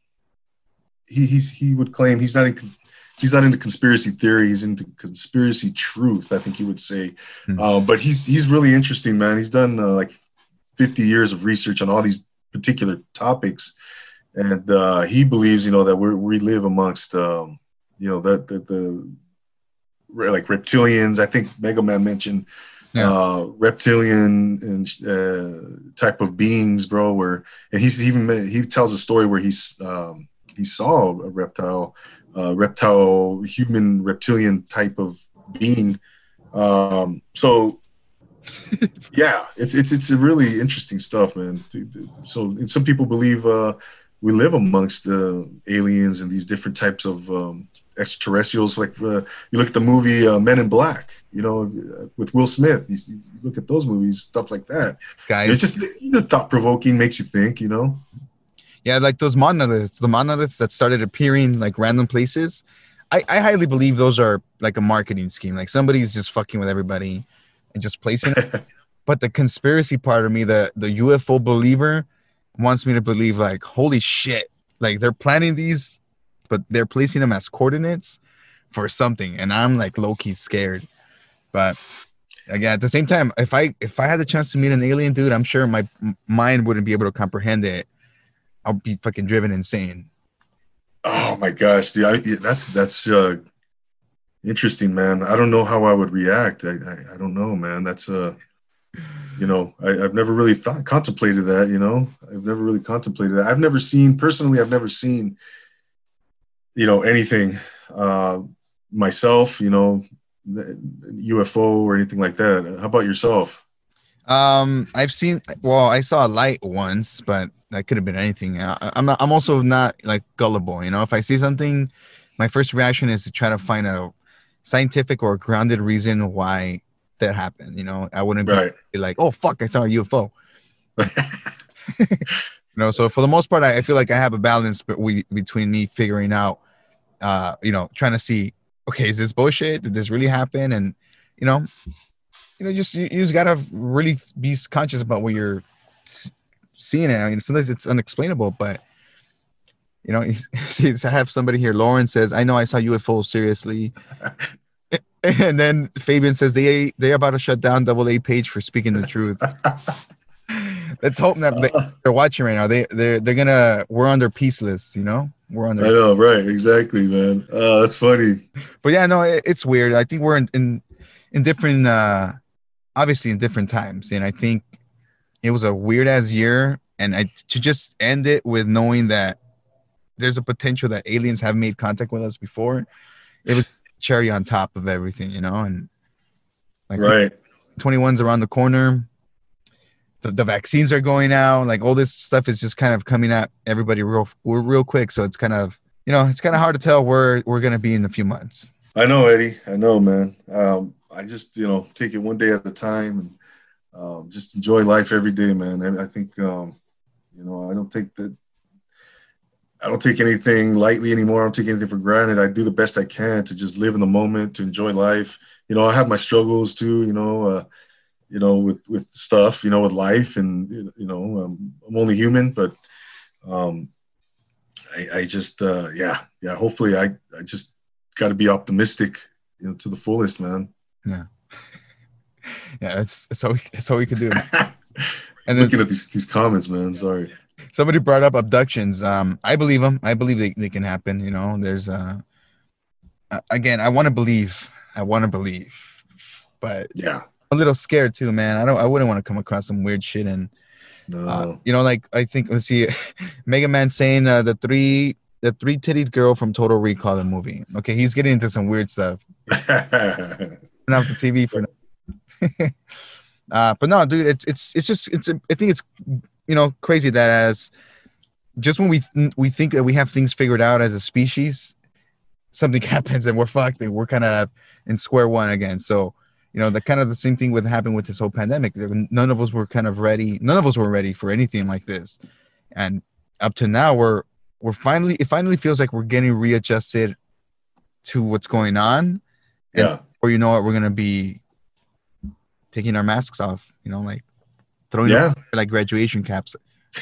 he he's he would claim he's not in, he's not into conspiracy theory. He's into conspiracy truth, I think he would say. Hmm. Uh, but he's he's really interesting, man. He's done uh, like fifty years of research on all these particular topics. And uh, he believes, you know, that we we live amongst, um, you know, that the, the, the like reptilians. I think Mega Man mentioned yeah. uh, reptilian and uh, type of beings, bro. Where and he's even he tells a story where he's um, he saw a reptile, uh, reptile, human reptilian type of being. Um, so. yeah, it's it's it's a really interesting stuff, man. So and some people believe. Uh, We live amongst the uh, aliens and these different types of um, extraterrestrials. Like uh, you look at the movie uh, Men in Black, you know, with Will Smith. You, you look at those movies, stuff like that. Guys, it's just you know, thought provoking, makes you think. You know. Yeah, like those monoliths, the monoliths that started appearing like random places. I, I highly believe those are like a marketing scheme. Like somebody's just fucking with everybody and just placing it. But the conspiracy part of me, the the U F O believer. wants me to believe like, holy shit, like they're planning these, but they're placing them as coordinates for something, and I'm like low-key scared. But again, at the same time, if I if I had the chance to meet an alien, dude, I'm sure my m- mind wouldn't be able to comprehend it. I'll be fucking driven insane. Oh my gosh, dude, I, that's that's uh, interesting, man. I don't know how I would react. I I, I don't know, man. That's uh, you know, I, I've never really thought contemplated that. You know, I've never really contemplated that. I've never seen personally. I've never seen, you know, anything uh, myself. You know, U F O or anything like that. How about yourself? Um, I've seen. Well, I saw a light once, but that could have been anything. I, I'm not. I'm also not like gullible. You know, if I see something, my first reaction is to try to find a scientific or grounded reason why that happened. You know, I wouldn't be, Right. be like, "Oh fuck, I saw a U F O." You know, so for the most part, I, I feel like I have a balance be- we, between me figuring out, uh, you know, trying to see, okay, is this bullshit? Did this really happen? And you know, you know, just you, you just gotta really be conscious about what you're s- seeing. It. I mean, sometimes it's unexplainable, but you know, see, I have somebody here. Lauren says, "I know I saw U F Os seriously," and then Fabian says they they're about to shut down Double A page for speaking the truth. Let's hope that they, they're watching right now. They they're they're gonna we're on their peace list. You know, we're on their. I know, right? Exactly, man. Oh, that's funny. But yeah, no, it, it's weird. I think we're in in, in different, uh, obviously in different times, and I think it was a weird ass year, and I to just end it with knowing that there's a potential that aliens have made contact with us before. It was cherry on top of everything, you know, and like Right. twenty-one's around the corner. The, the vaccines are going out. Like all this stuff is just kind of coming at everybody real, real quick. So it's kind of, you know, it's kind of hard to tell where we're going to be in a few months. I know, Eddie. I know, man. Um, I just, you know, take it one day at a time and um, just enjoy life every day, man. I, I think, um, you know, I don't think that, I don't take anything lightly anymore. I don't take anything for granted. I do the best I can to just live in the moment, to enjoy life. You know, I have my struggles too, you know, uh, you know, with, with stuff, you know, with life and, you know, um, I'm only human, but um, I, I just, uh, yeah, yeah, hopefully I, I just got to be optimistic, you know, to the fullest, man. Yeah. Yeah. That's, that's all we, that's all we can do. And then, looking at these, these comments, man, sorry. Somebody brought up abductions. Um, I believe them. I believe they, they can happen. You know, there's, uh, again, I want to believe, I want to believe, but yeah. a little scared too, man. I don't. I wouldn't want to come across some weird shit, and no. uh, you know, like I think let's see, Mega Man saying uh, the three the three titted girl from Total Recall the movie. Okay, he's getting into some weird stuff. Turn off the T V for now. uh, but no, dude, it's it's it's just it's. I think it's you know crazy that as just when we we think that we have things figured out as a species, something happens and we're fucked and we're kind of in square one again. So. You know, the kind of the same thing would happen with this whole pandemic. None of us were kind of ready. None of us were ready for anything like this. And up to now, we're we're finally, it finally feels like we're getting readjusted to what's going on. And yeah. Or you know what, we're going to be taking our masks off, you know, like throwing yeah. them like graduation caps.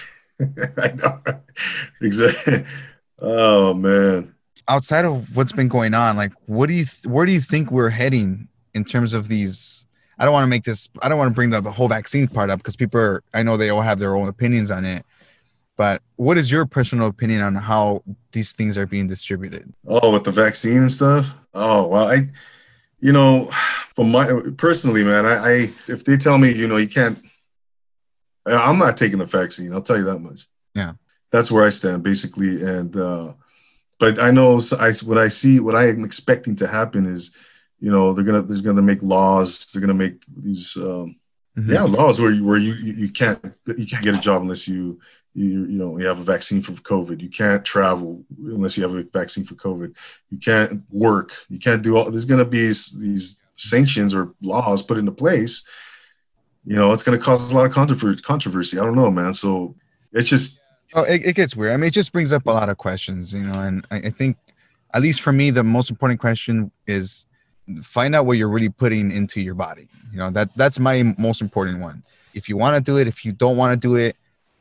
I know. Exactly. Oh, man. Outside of what's been going on, like, what do you, th- where do you think we're heading in terms of these? I don't want to make this, I don't want to bring the whole vaccine part up because people are, I know they all have their own opinions on it, but what is your personal opinion on how these things are being distributed? Oh, with the vaccine and stuff? Oh, well, I, you know, for my, personally, man, I, I if they tell me, you know, you can't, I'm not taking the vaccine. I'll tell you that much. Yeah. That's where I stand basically. And, uh, but I know so I, what I see, what I am expecting to happen is, you know, they're gonna there's gonna make laws. They're gonna make these, um, mm-hmm. yeah, laws where you, where you, you you can't you can't get a job unless you you you know you have a vaccine for COVID. You can't travel unless you have a vaccine for COVID. You can't work. You can't do all. There's gonna be these, these sanctions or laws put into place. You know, it's gonna cause a lot of controversy. Controversy. I don't know, man. So it's just. Oh, it, it gets weird. I mean, it just brings up a lot of questions, you know, and I, I think, at least for me, the most important question is find out what you're really putting into your body. You know, that that's my most important one. If you want to do it, if you don't want to do it,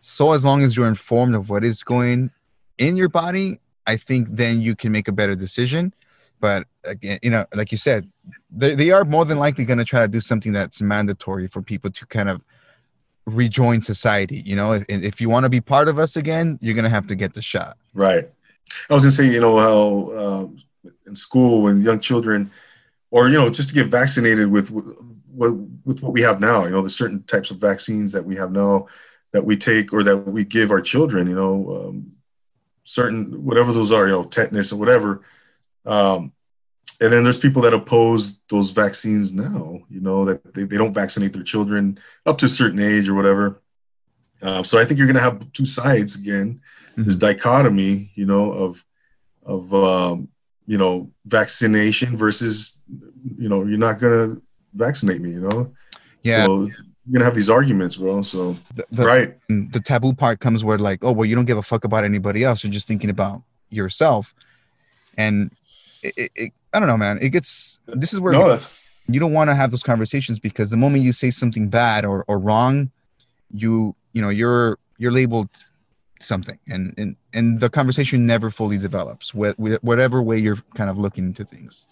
So as long as you're informed of what is going in your body, I think then you can make a better decision. But again, you know, like you said, they, they are more than likely going to try to do something that's mandatory for people to kind of rejoin society. You know, if, if you want to be part of us again, you're going to have to get the shot. Right. I was going to say, you know, how um, in school when young children, or, you know, just to get vaccinated with, with, with what we have now, you know, the certain types of vaccines that we have now that we take or that we give our children, you know, um, certain, whatever those are, you know, tetanus or whatever. Um, and then there's people that oppose those vaccines now, you know, that they, they don't vaccinate their children up to a certain age or whatever. Um, so I think you're going to have two sides again, mm-hmm. this dichotomy, you know, of, of, um, you know, vaccination versus, you know, you're not going to vaccinate me, you know? Yeah. So you're going to have these arguments, bro. So, the, the, right. The taboo part comes where like, oh, well, you don't give a fuck about anybody else. You're just thinking about yourself. And it, it, it, I don't know, man. It gets, this is where no, it, you don't want to have those conversations because the moment you say something bad or, or wrong, you, you know, you're, you're labeled something and, and, and the conversation never fully develops with, with whatever way you're kind of looking into things.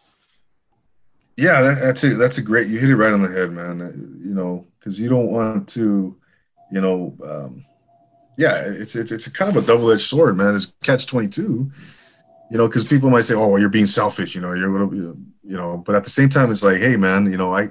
Yeah, that, that's a, that's a great, you hit it right on the head, man. You know, cause you don't want to, you know, um, yeah, it's, it's, it's a kind of a double-edged sword, man. It's catch twenty-two. You know, because people might say, "Oh, well, you're being selfish," you know, you're, you know. But at the same time, it's like, "Hey, man, you know, I,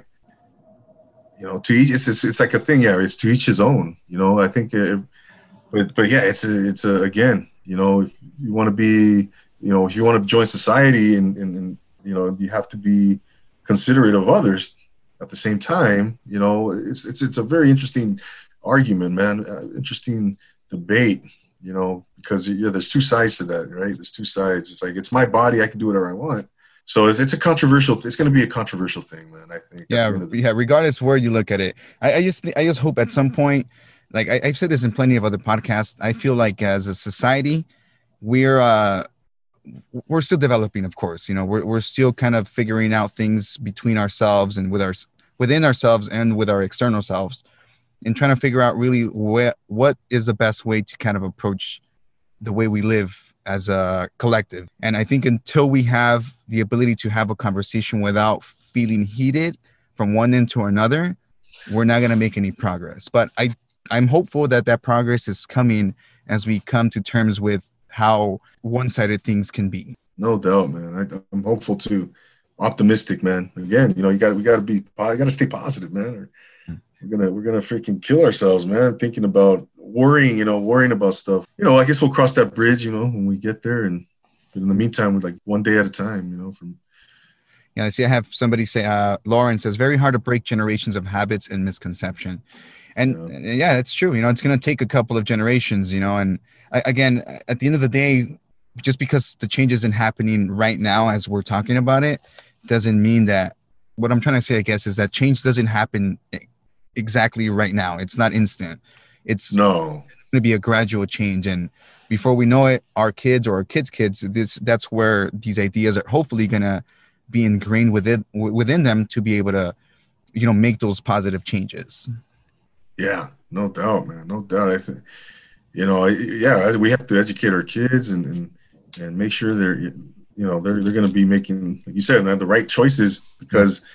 you know, to each, it's it's, it's like a thing, yeah. It's to each his own." You know, I think, it, but but yeah, it's a, it's a, again, you know, if you want to be, you know, if you want to join society, and, and and you know, you have to be considerate of others at the same time. You know, it's it's it's a very interesting argument, man. Uh, interesting debate. You know, because yeah, there's two sides to that, right? There's two sides. It's like, it's my body. I can do whatever I want. So it's, it's a controversial, it's going to be a controversial thing, man, I think. Yeah. Yeah. Regardless where you look at it, I, I just, I just hope at some point, like I, I've said this in plenty of other podcasts, I feel like as a society, we're, uh, we're still developing, of course, you know, we're, we're still kind of figuring out things between ourselves and with our, within ourselves and with our external selves. And trying to figure out really what what is the best way to kind of approach the way we live as a collective. And I think until we have the ability to have a conversation without feeling heated from one end to another, we're not going to make any progress. But I, I'm hopeful that that progress is coming as we come to terms with how one-sided things can be. No doubt, man. I, I'm hopeful too. Optimistic, man. Again, you know, you got we got to be, I got to stay positive, man. Or, We're gonna we're gonna freaking kill ourselves, man. Thinking about worrying, you know, worrying about stuff. You know, I guess we'll cross that bridge, you know, when we get there. And but in the meantime, we're like one day at a time, you know. From yeah, I see. I have somebody say, uh, Lauren says, very hard to break generations of habits and misconception, and yeah, and, yeah it's true. You know, it's gonna take a couple of generations, you know. And I, again, at the end of the day, just because the change isn't happening right now as we're talking about it, doesn't mean that. What I'm trying to say, I guess, is that change doesn't happen exactly right now. It's not instant. It's no going to be a gradual change, and before we know it, our kids or our kids' kids, this that's where these ideas are hopefully going to be ingrained within within them to be able to, you know, make those positive changes. Yeah, no doubt, man, no doubt. I think, you know, yeah, we have to educate our kids and and, and make sure they're, you know, they're they're going to be making, like you said, man, the right choices, because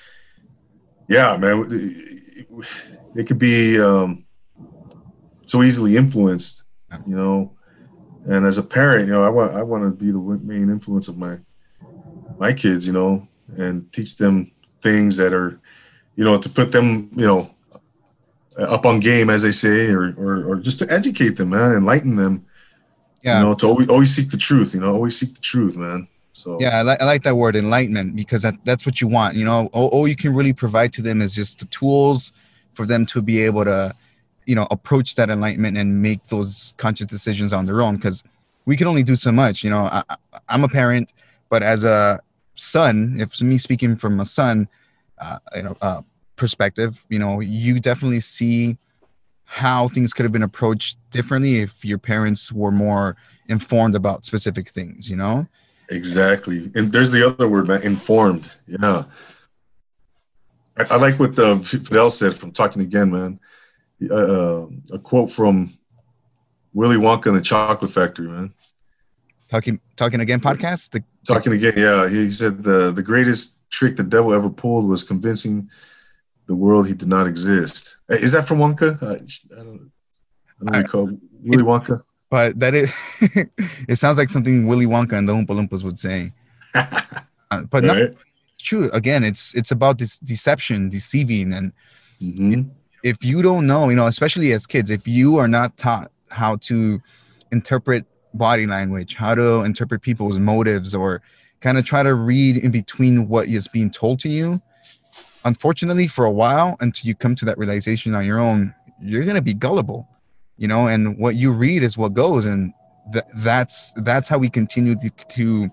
yeah, man, it could be um, so easily influenced, you know. And as a parent, you know, I want I want to be the main influence of my my kids, you know, and teach them things that are, you know, to put them, you know, up on game, as they say, or or, or just to educate them, man, enlighten them. Yeah. You know, to always always seek the truth, you know, always seek the truth, man. So yeah, I like I like that word, enlightenment, because that, that's what you want. You know, all, all you can really provide to them is just the tools for them to be able to, you know, approach that enlightenment and make those conscious decisions on their own. Because we can only do so much. You know, I, I'm a parent, but as a son, if it's me speaking from a son, uh, you know, uh, perspective, you know, you definitely see how things could have been approached differently if your parents were more informed about specific things. You know. Exactly. And there's the other word, man, informed. Yeah. I, I like what uh, Fidel said from Talking Again, man. Uh, a quote from Willy Wonka and the Chocolate Factory, man. Talking talking again podcast? The, Talking again, yeah. He said the the greatest trick the devil ever pulled was convincing the world he did not exist. Is that from Wonka? I, I don't, I don't I, recall. Willy Wonka? But that is, it sounds like something Willy Wonka and the Oompa Loompas would say. uh, but no, Right. it's true. Again, it's it's about this deception, deceiving. And Mhm. if you don't know, you know, especially as kids, if you are not taught how to interpret body language, how to interpret people's motives, or kind of try to read in between what is being told to you, unfortunately, for a while, until you come to that realization on your own, you're going to be gullible, you know, and what you read is what goes. And th- that's, that's how we continue to, to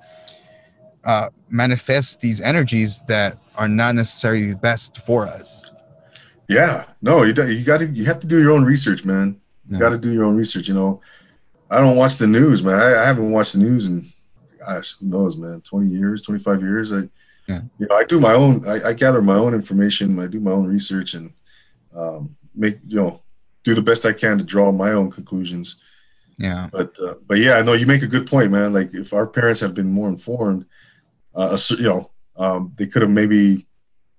uh, manifest these energies that are not necessarily best for us. Yeah. No, you got you got to you have to do your own research, man. You Yeah. got to do your own research. You know, I don't watch the news, man. I, I haven't watched the news in, gosh, who knows, man, twenty years, twenty-five years. I, Yeah. you know, I do my own, I, I gather my own information. I do my own research and um, make, you know, do the best I can to draw my own conclusions. Yeah. But, uh, but yeah, no, you make a good point, man. Like if our parents had been more informed, uh, you know, um, they could have maybe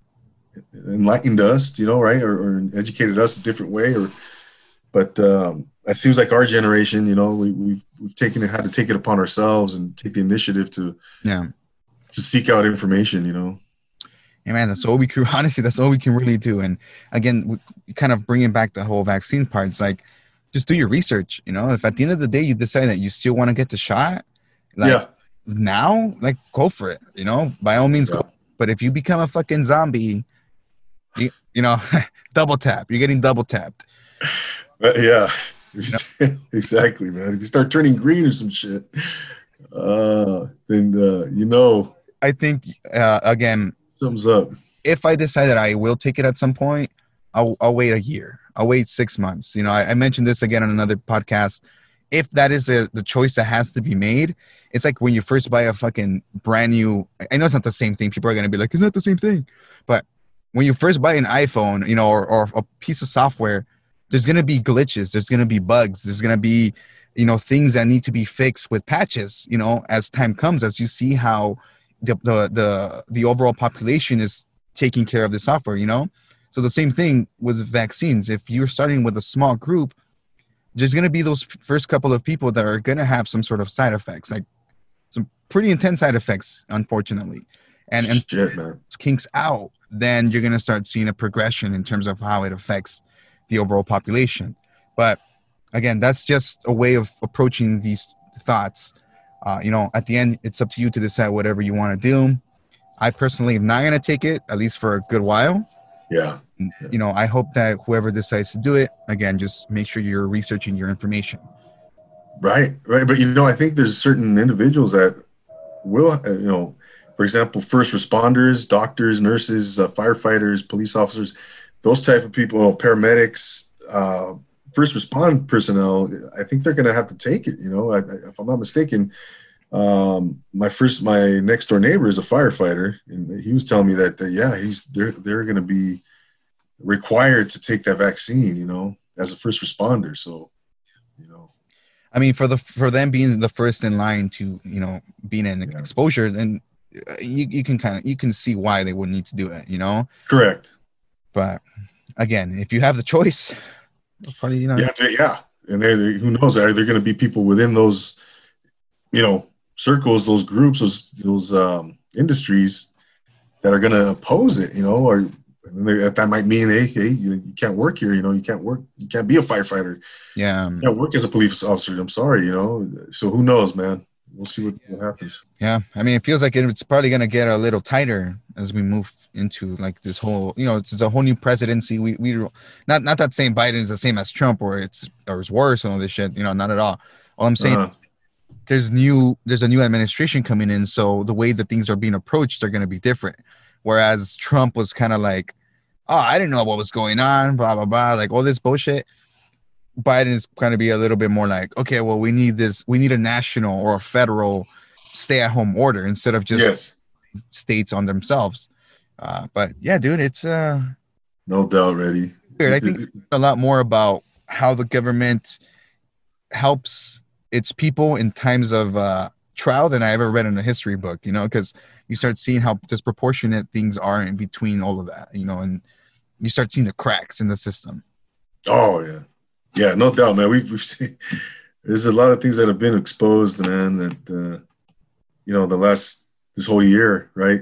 enlightened us, you know, right. Or, or educated us a different way or, but um, it seems like our generation, you know, we, we've, we've taken it, had to take it upon ourselves and take the initiative to, Yeah. to seek out information, you know. Yeah, man, that's all we can, honestly, that's all we can really do. And again, we kind of bringing back the whole vaccine part. It's like, just do your research, you know, if at the end of the day, you decide that you still want to get the shot, like Yeah. now, like go for it, you know, by all means Yeah. go. But if you become a fucking zombie, you, you know, double tap, you're getting double tapped. Uh, yeah. Exactly, man. If you start turning green or some shit, uh, then, uh, you know, I think, uh, again, sums up. if I decide that I will take it at some point, I'll, I'll wait a year. I'll wait six months. You know, I, I mentioned this again on another podcast. If that is a, the choice that has to be made, it's like when you first buy a fucking brand new, I know it's not the same thing. People are going to be like, it's not the same thing. But when you first buy an iPhone, you know, or, or a piece of software, there's going to be glitches. There's going to be bugs. There's going to be, you know, things that need to be fixed with patches, you know, as time comes, as you see how the, the, the, the overall population is taking care of the software, you know? So the same thing with vaccines. If you're starting with a small group, there's going to be those first couple of people that are going to have some sort of side effects, like some pretty intense side effects, unfortunately. And, and Shit, man. it kinks out, then you're going to start seeing a progression in terms of how it affects the overall population. But again, that's just a way of approaching these thoughts. Uh, you know, at the end, it's up to you to decide whatever you want to do. I personally am not going to take it, at least for a good while. Yeah. You know, I hope that whoever decides to do it, again, just make sure you're researching your information. Right. Right. But, you know, I think there's certain individuals that will, uh, you know, for example, first responders, doctors, nurses, uh, firefighters, police officers, those type of people, you know, paramedics, uh, first respond personnel, I think they're going to have to take it. You know, I, I, if I'm not mistaken, um, my first, my next door neighbor is a firefighter, and he was telling me that, that yeah, he's they're they're going to be required to take that vaccine. You know, as a first responder. So, you know, I mean, for the for them being the first in line to, you know, being an Yeah. exposure, then you you can kind of you can see why they would need to do it. You know, correct. but again, if you have the choice, probably, you know, Yeah, they- yeah, and they who knows? Are there going to be people within those, you know, circles, those groups, those those um, industries that are going to oppose it? You know, or and they- that might mean, hey, hey, you, you can't work here. You know, you can't work. You can't be a firefighter. yeah. um, You can't work as a police officer. I'm sorry. You know, so who knows, man? We'll see what, what happens. Yeah, I mean, it feels like it's probably going to get a little tighter as we move into like this whole, you know, it's a whole new presidency. We we not not that saying Biden is the same as Trump or it's or it's worse and all this shit. You know, not at all. All I'm saying, Uh, there's new there's a new administration coming in, so the way that things are being approached are going to be different. Whereas Trump was kind of like, oh, I didn't know what was going on, blah blah blah, like all this bullshit. Biden is going to be a little bit more like, okay, well, we need this, we need a national or a federal stay-at-home order instead of just yes, states on themselves. Uh, but yeah, dude, it's uh, no doubt, ready. weird. I think a lot more about how the government helps its people in times of uh, trial than I ever read in a history book, you know, because you start seeing how disproportionate things are in between all of that, you know, and you start seeing the cracks in the system. Oh, yeah. Yeah, no doubt, man. We've, we've seen, there's a lot of things that have been exposed, man, that, uh, you know, the last, this whole year, right?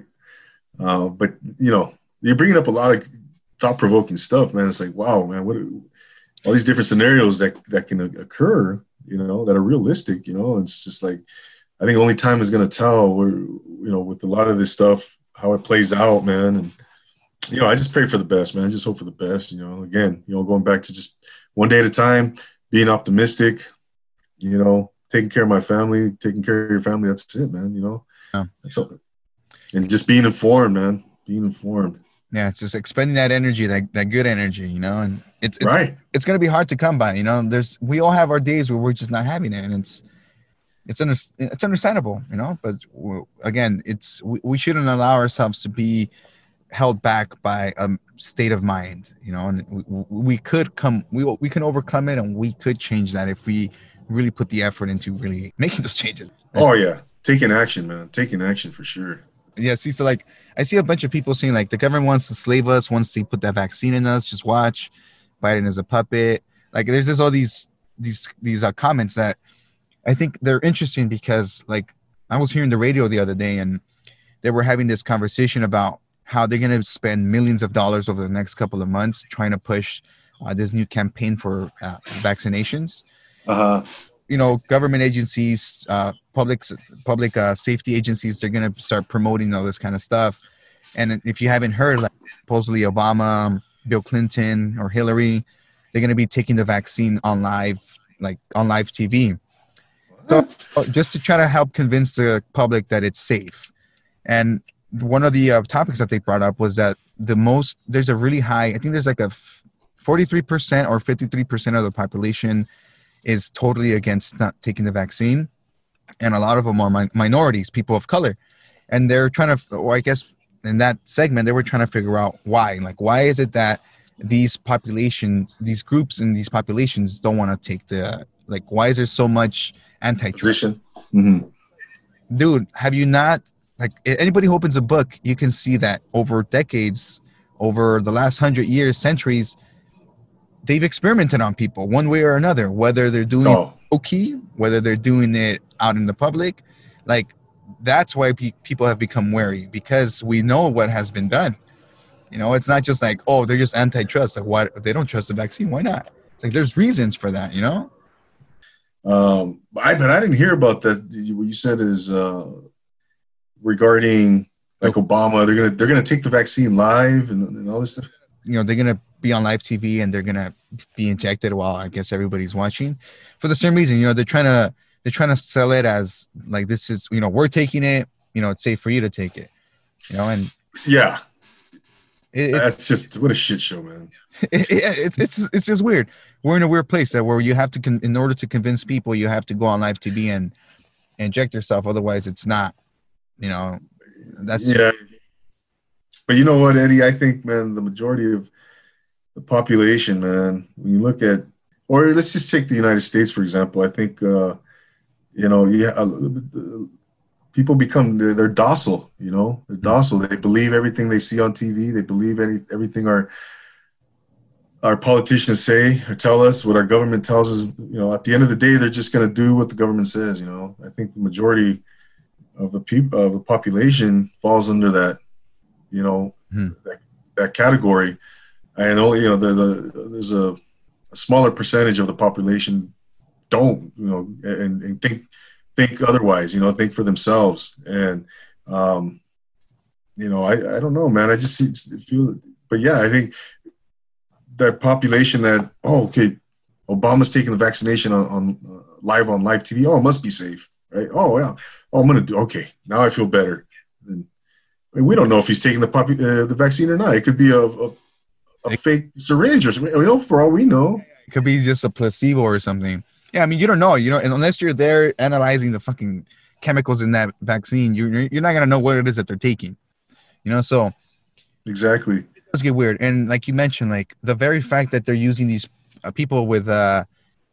Uh, but, you know, you're bringing up a lot of thought-provoking stuff, man. It's like, wow, man, what all these different scenarios that, that can occur, you know, that are realistic, you know. It's just like, I think only time is going to tell where, you know, with a lot of this stuff, how it plays out, man. And, you know, I just pray for the best, man. I just hope for the best, you know. Again, you know, going back to just one day at a time, being optimistic, you know, taking care of my family, taking care of your family. That's it, man, you know. Yeah. That's all. And just being informed, man, being informed. Yeah, it's just expending that energy, that, that good energy, you know, and it's, it's right. It's going to be hard to come by, you know. There's we all have our days where we're just not having it, and it's it's under, it's understandable, you know. But again, it's we, we shouldn't allow ourselves to be held back by a state of mind, you know. And we, we could come, we we can overcome it, and we could change that if we really put the effort into really making those changes. Oh yeah, taking action, man, taking action for sure. Yeah, see, so like I see a bunch of people saying like the government wants to slave us once they put that vaccine in us. Just watch, Biden is a puppet. Like there's just all these these these uh, comments that I think they're interesting because like I was hearing the radio the other day and they were having this conversation about how they're going to spend millions of dollars over the next couple of months trying to push uh, this new campaign for uh, vaccinations. Uh-huh. You know, government agencies, uh, public public uh, safety agencies, they're going to start promoting all this kind of stuff. And if you haven't heard, like supposedly Obama, Bill Clinton, or Hillary, they're going to be taking the vaccine on live, like on live T V. So just to try to help convince the public that it's safe. And one of the uh, topics that they brought up was that the most, there's a really high, I think there's like a forty-three percent or fifty-three percent of the population is totally against not taking the vaccine. And a lot of them are min- minorities, people of color. And they're trying to, or I guess in that segment, they were trying to figure out why. Like, why is it that these populations, these groups in these populations don't want to take the, like, why is there so much anti-trust? Mm-hmm. Dude, have you not, like, anybody who opens a book, you can see that over decades, over the last hundred years, centuries, they've experimented on people one way or another, whether they're doing oh. it low-key, whether they're doing it out in the public. Like, that's why pe- people have become wary, because we know what has been done. You know, it's not just like, oh, they're just antitrust. Like, why they don't trust the vaccine? Why not? It's like there's reasons for that, you know? Um, I but I didn't hear about that. What you said is uh, regarding like Obama. They're gonna they're gonna take the vaccine live and, and all this stuff. You know, they're gonna be on live T V and they're gonna be injected while I guess everybody's watching, for the same reason. You know, they're trying to they're trying to sell it as like, this is, you know, we're taking it. You know, it's safe for you to take it. You know, and yeah, it, that's just what a shit show, man. It, it, it's it's it's just weird. We're in a weird place that where you have to con- in order to convince people, you have to go on live T V and inject yourself. Otherwise, it's not. You know, that's yeah. But you know what, Eddie? I think, man, the majority of the population, man, when you look at, or let's just take the United States, for example. I think, uh, you know, yeah, uh, people become, they're, they're docile, you know, they're docile. They believe everything they see on T V. They believe any, everything our, our politicians say or tell us, what our government tells us. You know, at the end of the day, they're just going to do what the government says, you know. I think the majority of the people, of the population falls under that, you know, hmm. that, that category. And only, you know, the, the, there's a, a smaller percentage of the population don't, you know, and, and think think otherwise, you know, think for themselves. And, um, you know, I, I don't know, man. I just see, feel, but yeah, I think that population that, oh, okay, Obama's taking the vaccination on, on uh, live on live T V. Oh, it must be safe, right? Oh, yeah. Oh, I'm going to do, okay, now I feel better. And, I mean, we don't know if he's taking the popu- uh, the vaccine or not. It could be a, a a fake syringe or something, you know, for all we know. It could be just a placebo or something. Yeah, I mean, you don't know, you know, and unless you're there analyzing the fucking chemicals in that vaccine, you're you're not gonna know what it is that they're taking, you know. So exactly, it does get weird. And like you mentioned, like the very fact that they're using these uh, people with uh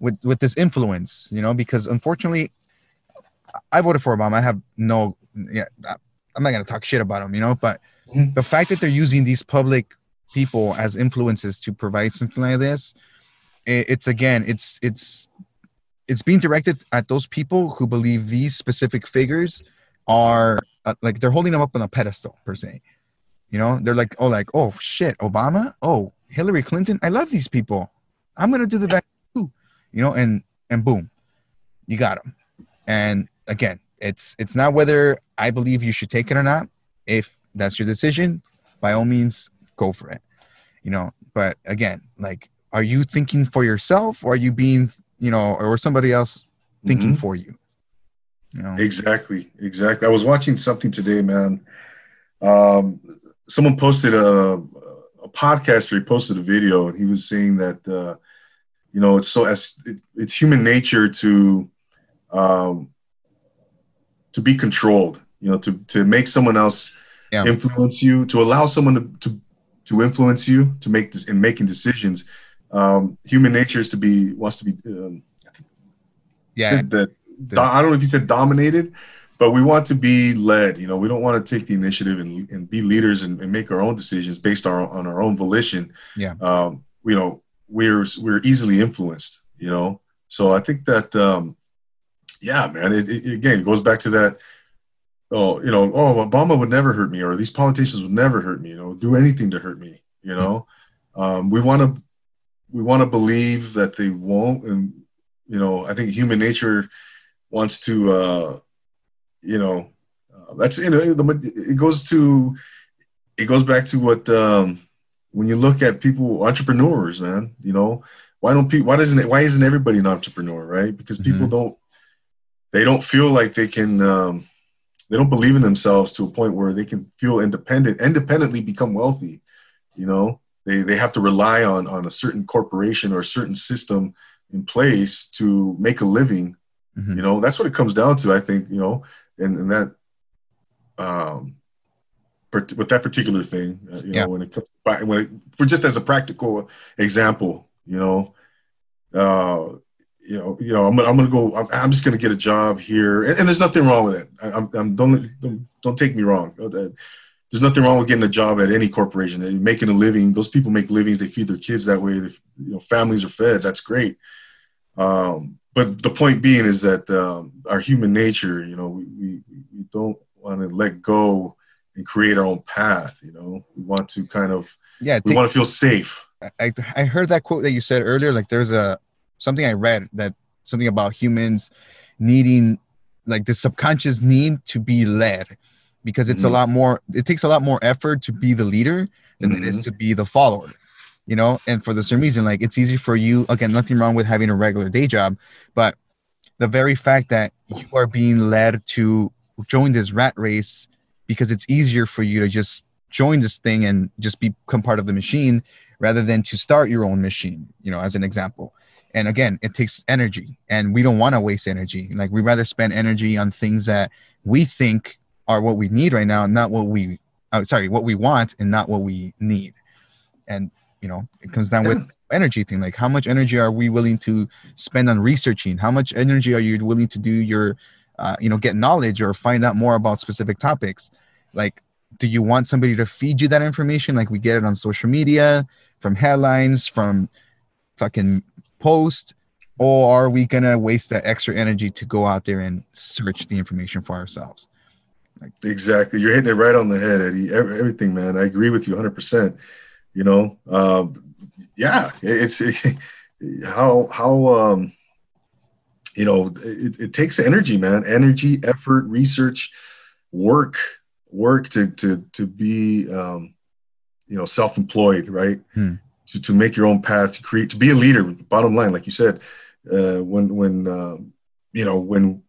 with with this influence, you know, because unfortunately, I voted for Obama. I have no, yeah, I'm not gonna talk shit about him, you know, but mm-hmm. the fact that they're using these public people as influences to provide something like this, it, it's again, it's it's it's being directed at those people who believe these specific figures are uh, like they're holding them up on a pedestal per se. You know, they're like, oh, like, oh shit, Obama, oh Hillary Clinton, I love these people. I'm gonna do the best too, you know, and and boom, you got them. And again, it's it's not whether I believe you should take it or not. If that's your decision, by all means, go for it. You know, but again, like, are you thinking for yourself, or are you being, you know, or somebody else thinking mm-hmm. for you? You know? Exactly, exactly. I was watching something today, man. Um, someone posted a, a podcaster. He posted a video, and he was saying that uh, you know, it's so as it, it's human nature to um, to be controlled. You know, to to make someone else yeah. influence you, to allow someone to, to to influence you, to make this in making decisions. Um, human nature is to be wants to be. Um, yeah. That the, I don't know if you said dominated, but we want to be led. You know, we don't want to take the initiative and, and be leaders and, and make our own decisions based on, on our own volition. Yeah. Um, you know, we're we're easily influenced. You know, so I think that um, yeah, man. It, it, again, it goes back to that. Oh, you know, oh, Obama would never hurt me, or these politicians would never hurt me. You know, do anything to hurt me. You know, um, we want to we want to believe that they won't, and you know, I think human nature wants to, uh, you know, uh, that's you know, it goes to it goes back to what um, when you look at people, entrepreneurs, man. You know, why don't people? Why doesn't it? Why isn't everybody an entrepreneur, right? Because people mm-hmm. don't they don't feel like they can. Um, They don't believe in themselves to a point where they can feel independent, independently become wealthy. You know, they they have to rely on on a certain corporation or a certain system in place to make a living. Mm-hmm. You know, that's what it comes down to, I think. You know, and, and that um, with that particular thing, uh, you yeah. know, when it comes by, when it, for just as a practical example, you know. Uh, You know, you know, I'm, I'm going to go. I'm, I'm just going to get a job here, and, and there's nothing wrong with it. I, I'm, I'm don't, don't don't take me wrong. There's nothing wrong with getting a job at any corporation. They're making a living. Those people make livings. They feed their kids that way. They, you know, families are fed. That's great. Um, but the point being is that um, our human nature, you know, we we, we don't want to let go and create our own path. You know, we want to kind of yeah. We take, want to feel safe. I I heard that quote that you said earlier. Like there's a. Something I read that something about humans needing like the subconscious need to be led, because it's mm-hmm. a lot more, it takes a lot more effort to be the leader than mm-hmm. it is to be the follower, you know? And for the same reason, like it's easy for you, again, nothing wrong with having a regular day job, but the very fact that you are being led to join this rat race because it's easier for you to just join this thing and just become part of the machine rather than to start your own machine, you know, as an example. And again, it takes energy, and we don't want to waste energy. Like we'd rather spend energy on things that we think are what we need right now, not what we, oh, sorry, what we want and not what we need. And, you know, it comes down with energy thing. Like how much energy are we willing to spend on researching? How much energy are you willing to do your, uh, you know, get knowledge or find out more about specific topics? Like, do you want somebody to feed you that information? Like we get it on social media, from headlines, from fucking post, or are we gonna waste that extra energy to go out there and search the information for ourselves? Like, exactly, you're hitting it right on the head, Eddie. Every, everything, man. I agree with you one hundred percent. You know, um, yeah, it's it, how how um, you know it, it takes energy, man. Energy, effort, research, work, work to to to be um, you know self-employed, right? Hmm. To, to make your own path, to create, to be a leader. Bottom line, like you said, uh, when when um, you know when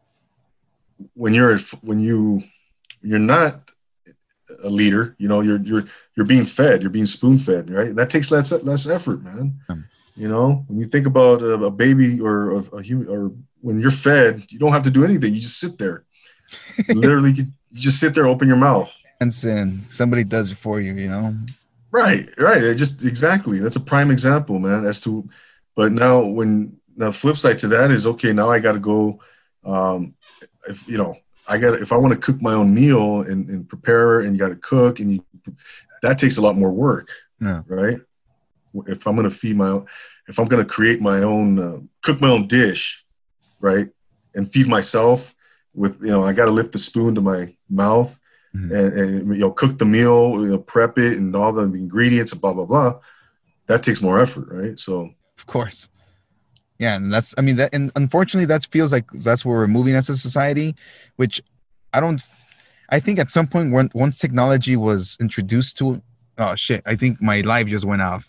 when you're when you you're not a leader, you know you're you're you're being fed, you're being spoon fed, right? And that takes less less effort, man. Mm. You know, when you think about a, a baby or a, a human, or when you're fed, you don't have to do anything. You just sit there. Literally, you, you just sit there, open your mouth, and sin. Somebody does it for you, you know. Right, right. It just exactly. That's a prime example, man. As to, but now when now the flip side to that is, okay, now I got to go, um, if, you know, I got if I want to cook my own meal and, and prepare, and you got to cook, and you, that takes a lot more work, yeah. right? If I'm going to feed my own, if I'm going to create my own, uh, cook my own dish, right, and feed myself with, you know, I got to lift the spoon to my mouth, mm-hmm. and, and, you know, cook the meal, you know, prep it and all the ingredients and blah, blah, blah. That takes more effort, right? So, of course. Yeah, and that's, I mean, that, and unfortunately, that feels like that's where we're moving as a society, which I don't, I think at some point when once technology was introduced to, oh shit, I think my live just went off.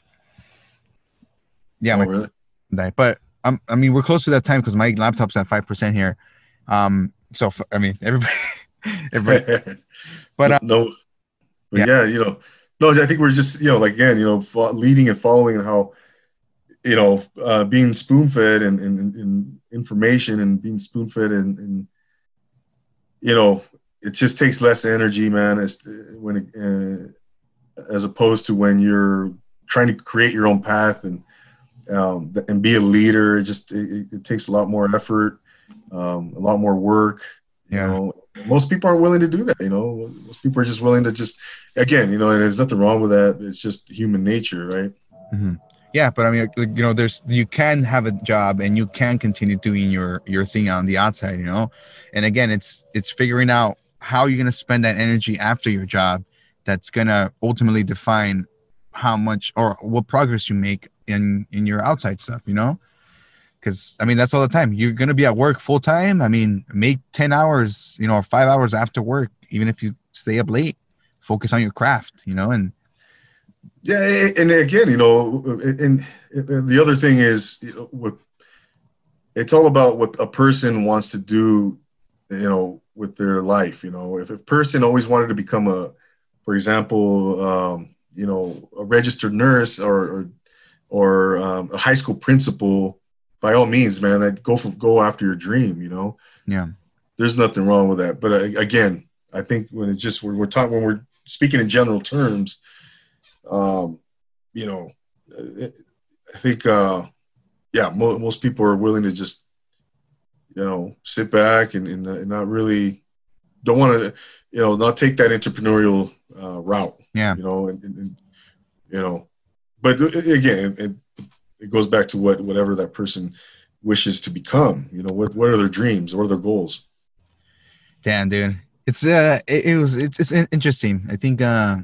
Yeah, oh, my, really? But I'm, I mean, we're close to that time because my laptop's at five percent here. Um, so I mean, everybody, everybody, but uh, no, but yeah. yeah, you know, no, I think we're just, you know, like again, you know, fo- leading and following, and how, you know, uh, being spoon-fed and, and, and information, and being spoon-fed, and, and, you know, it just takes less energy, man, as when it, uh, as opposed to when you're trying to create your own path and um, and be a leader. It just it, it takes a lot more effort, um, a lot more work. You yeah. know, most people aren't willing to do that. You know, most people are just willing to just, again, you know, and there's nothing wrong with that. It's just human nature, right? Mm-hmm. Yeah, but I mean, you know, there's, you can have a job and you can continue doing your your thing on the outside, you know. And again, it's it's figuring out how you're gonna spend that energy after your job. That's gonna ultimately define how much or what progress you make in in your outside stuff, you know. Because I mean, that's all the time. You're gonna be at work full time. I mean, make ten hours, you know, or five hours after work, even if you stay up late. Focus on your craft, you know, and. Yeah, and again, you know, and, and the other thing is, you know, what, it's all about what a person wants to do, you know, with their life. You know, if a person always wanted to become a, for example, um, you know, a registered nurse or or, or um, a high school principal, by all means, man, that go for, go after your dream. You know, yeah, there's nothing wrong with that. But uh, again, I think when it's just when we're talking when we're speaking in general terms. Um, you know, I think, uh, yeah, mo- most people are willing to just, you know, sit back and, and, and not really don't want to, you know, not take that entrepreneurial uh, route. Yeah. You know, and, and, and you know, but again, it, it goes back to what whatever that person wishes to become. You know, what what are their dreams? What are their goals? Damn, dude, it's uh, it, it was it's it's interesting. I think uh.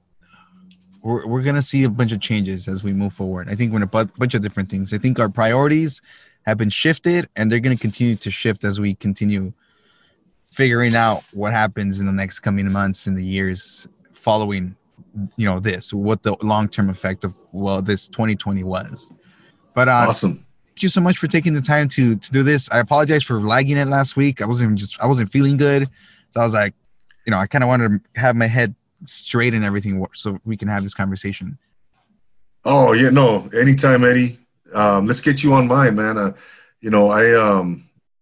We're, we're going to see a bunch of changes as we move forward. I think we're in a bu- bunch of different things. I think our priorities have been shifted, and they're going to continue to shift as we continue figuring out what happens in the next coming months and the years following, you know, this, what the long-term effect of, well, this twenty twenty was. But uh, awesome. Thank you so much for taking the time to to do this. I apologize for lagging it last week. I wasn't just, I wasn't feeling good. So I was like, you know, I kind of wanted to have my head straight and everything so we can have this conversation. Oh yeah, no, anytime, Eddie. Um, let's get you on mine, man. Uh, you know, I um,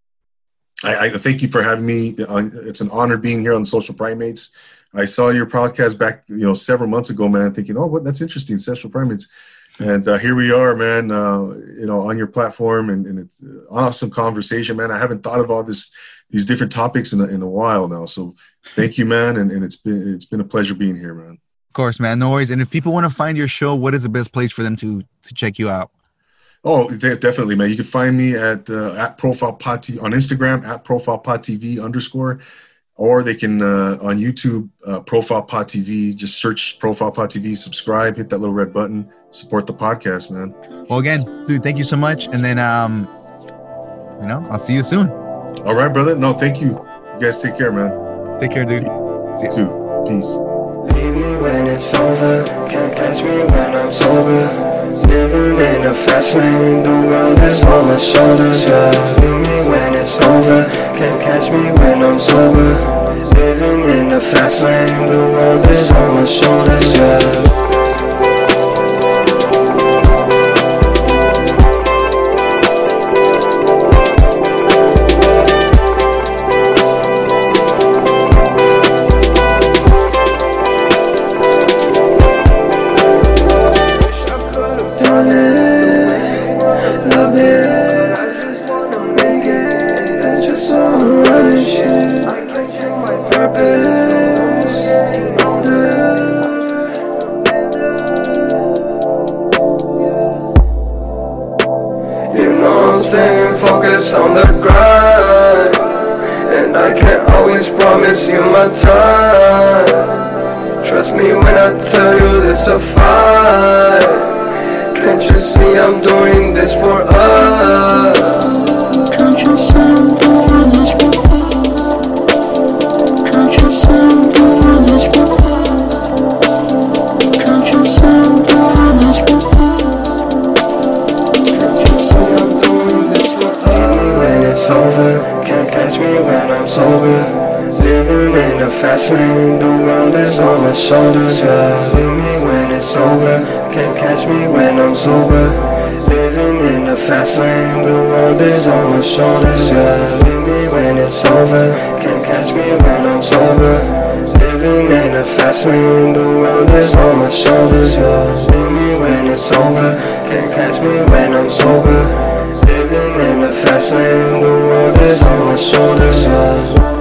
I, I thank you for having me. It's an honor being here on Social Primates. I saw your podcast back, you know, several months ago, man. Thinking, oh, what that's interesting, Social Primates, and uh, here we are, man. Uh, you know, on your platform, and, and it's an awesome conversation, man. I haven't thought of all this. These different topics in a, in a while now. So thank you, man. And, and it's been, it's been a pleasure being here, man. Of course, man. No worries. And if people want to find your show, what is the best place for them to, to check you out? Oh, de- definitely, man. You can find me at, uh, at Profile Pod T V on Instagram at Profile Pod T V underscore, or they can, uh, on YouTube, uh, Profile Pod T V, just search Profile Pod T V, subscribe, hit that little red button, support the podcast, man. Well, again, dude, thank you so much. And then, um, you know, I'll see you soon. All right, brother. No, thank you. You guys take care, man. Take care, dude. See you too. Peace. Leave me when it's over. Can't catch me when I'm sober. Living in a fast lane. The world is on my shoulders, yeah. Leave me when it's over. Can't catch me when I'm sober. Living in a fast lane. The world is on my shoulders, yeah. Love it, promise you my time. Trust me when I tell you this a fight. Can't you see I'm doing this for us? Can't you see I'm doing this for us? Can't you see I'm doing this for us? Can't you see I'm doing this for us? Can't you see I'm doing this for us? When it's over, can't catch me when I'm sober. Living in a fast lane, the world is on my shoulders, yeah. Leave me when it's over, can't catch me when I'm sober. Living in a fast lane, the world is on my shoulders, yeah. Leave me when it's over, can't catch me when I'm sober. Living in a fast lane, the world is on my shoulders, yeah. Leave me when it's over, can't catch me when I'm sober. Living in a fast lane, the world is on my shoulders, yeah.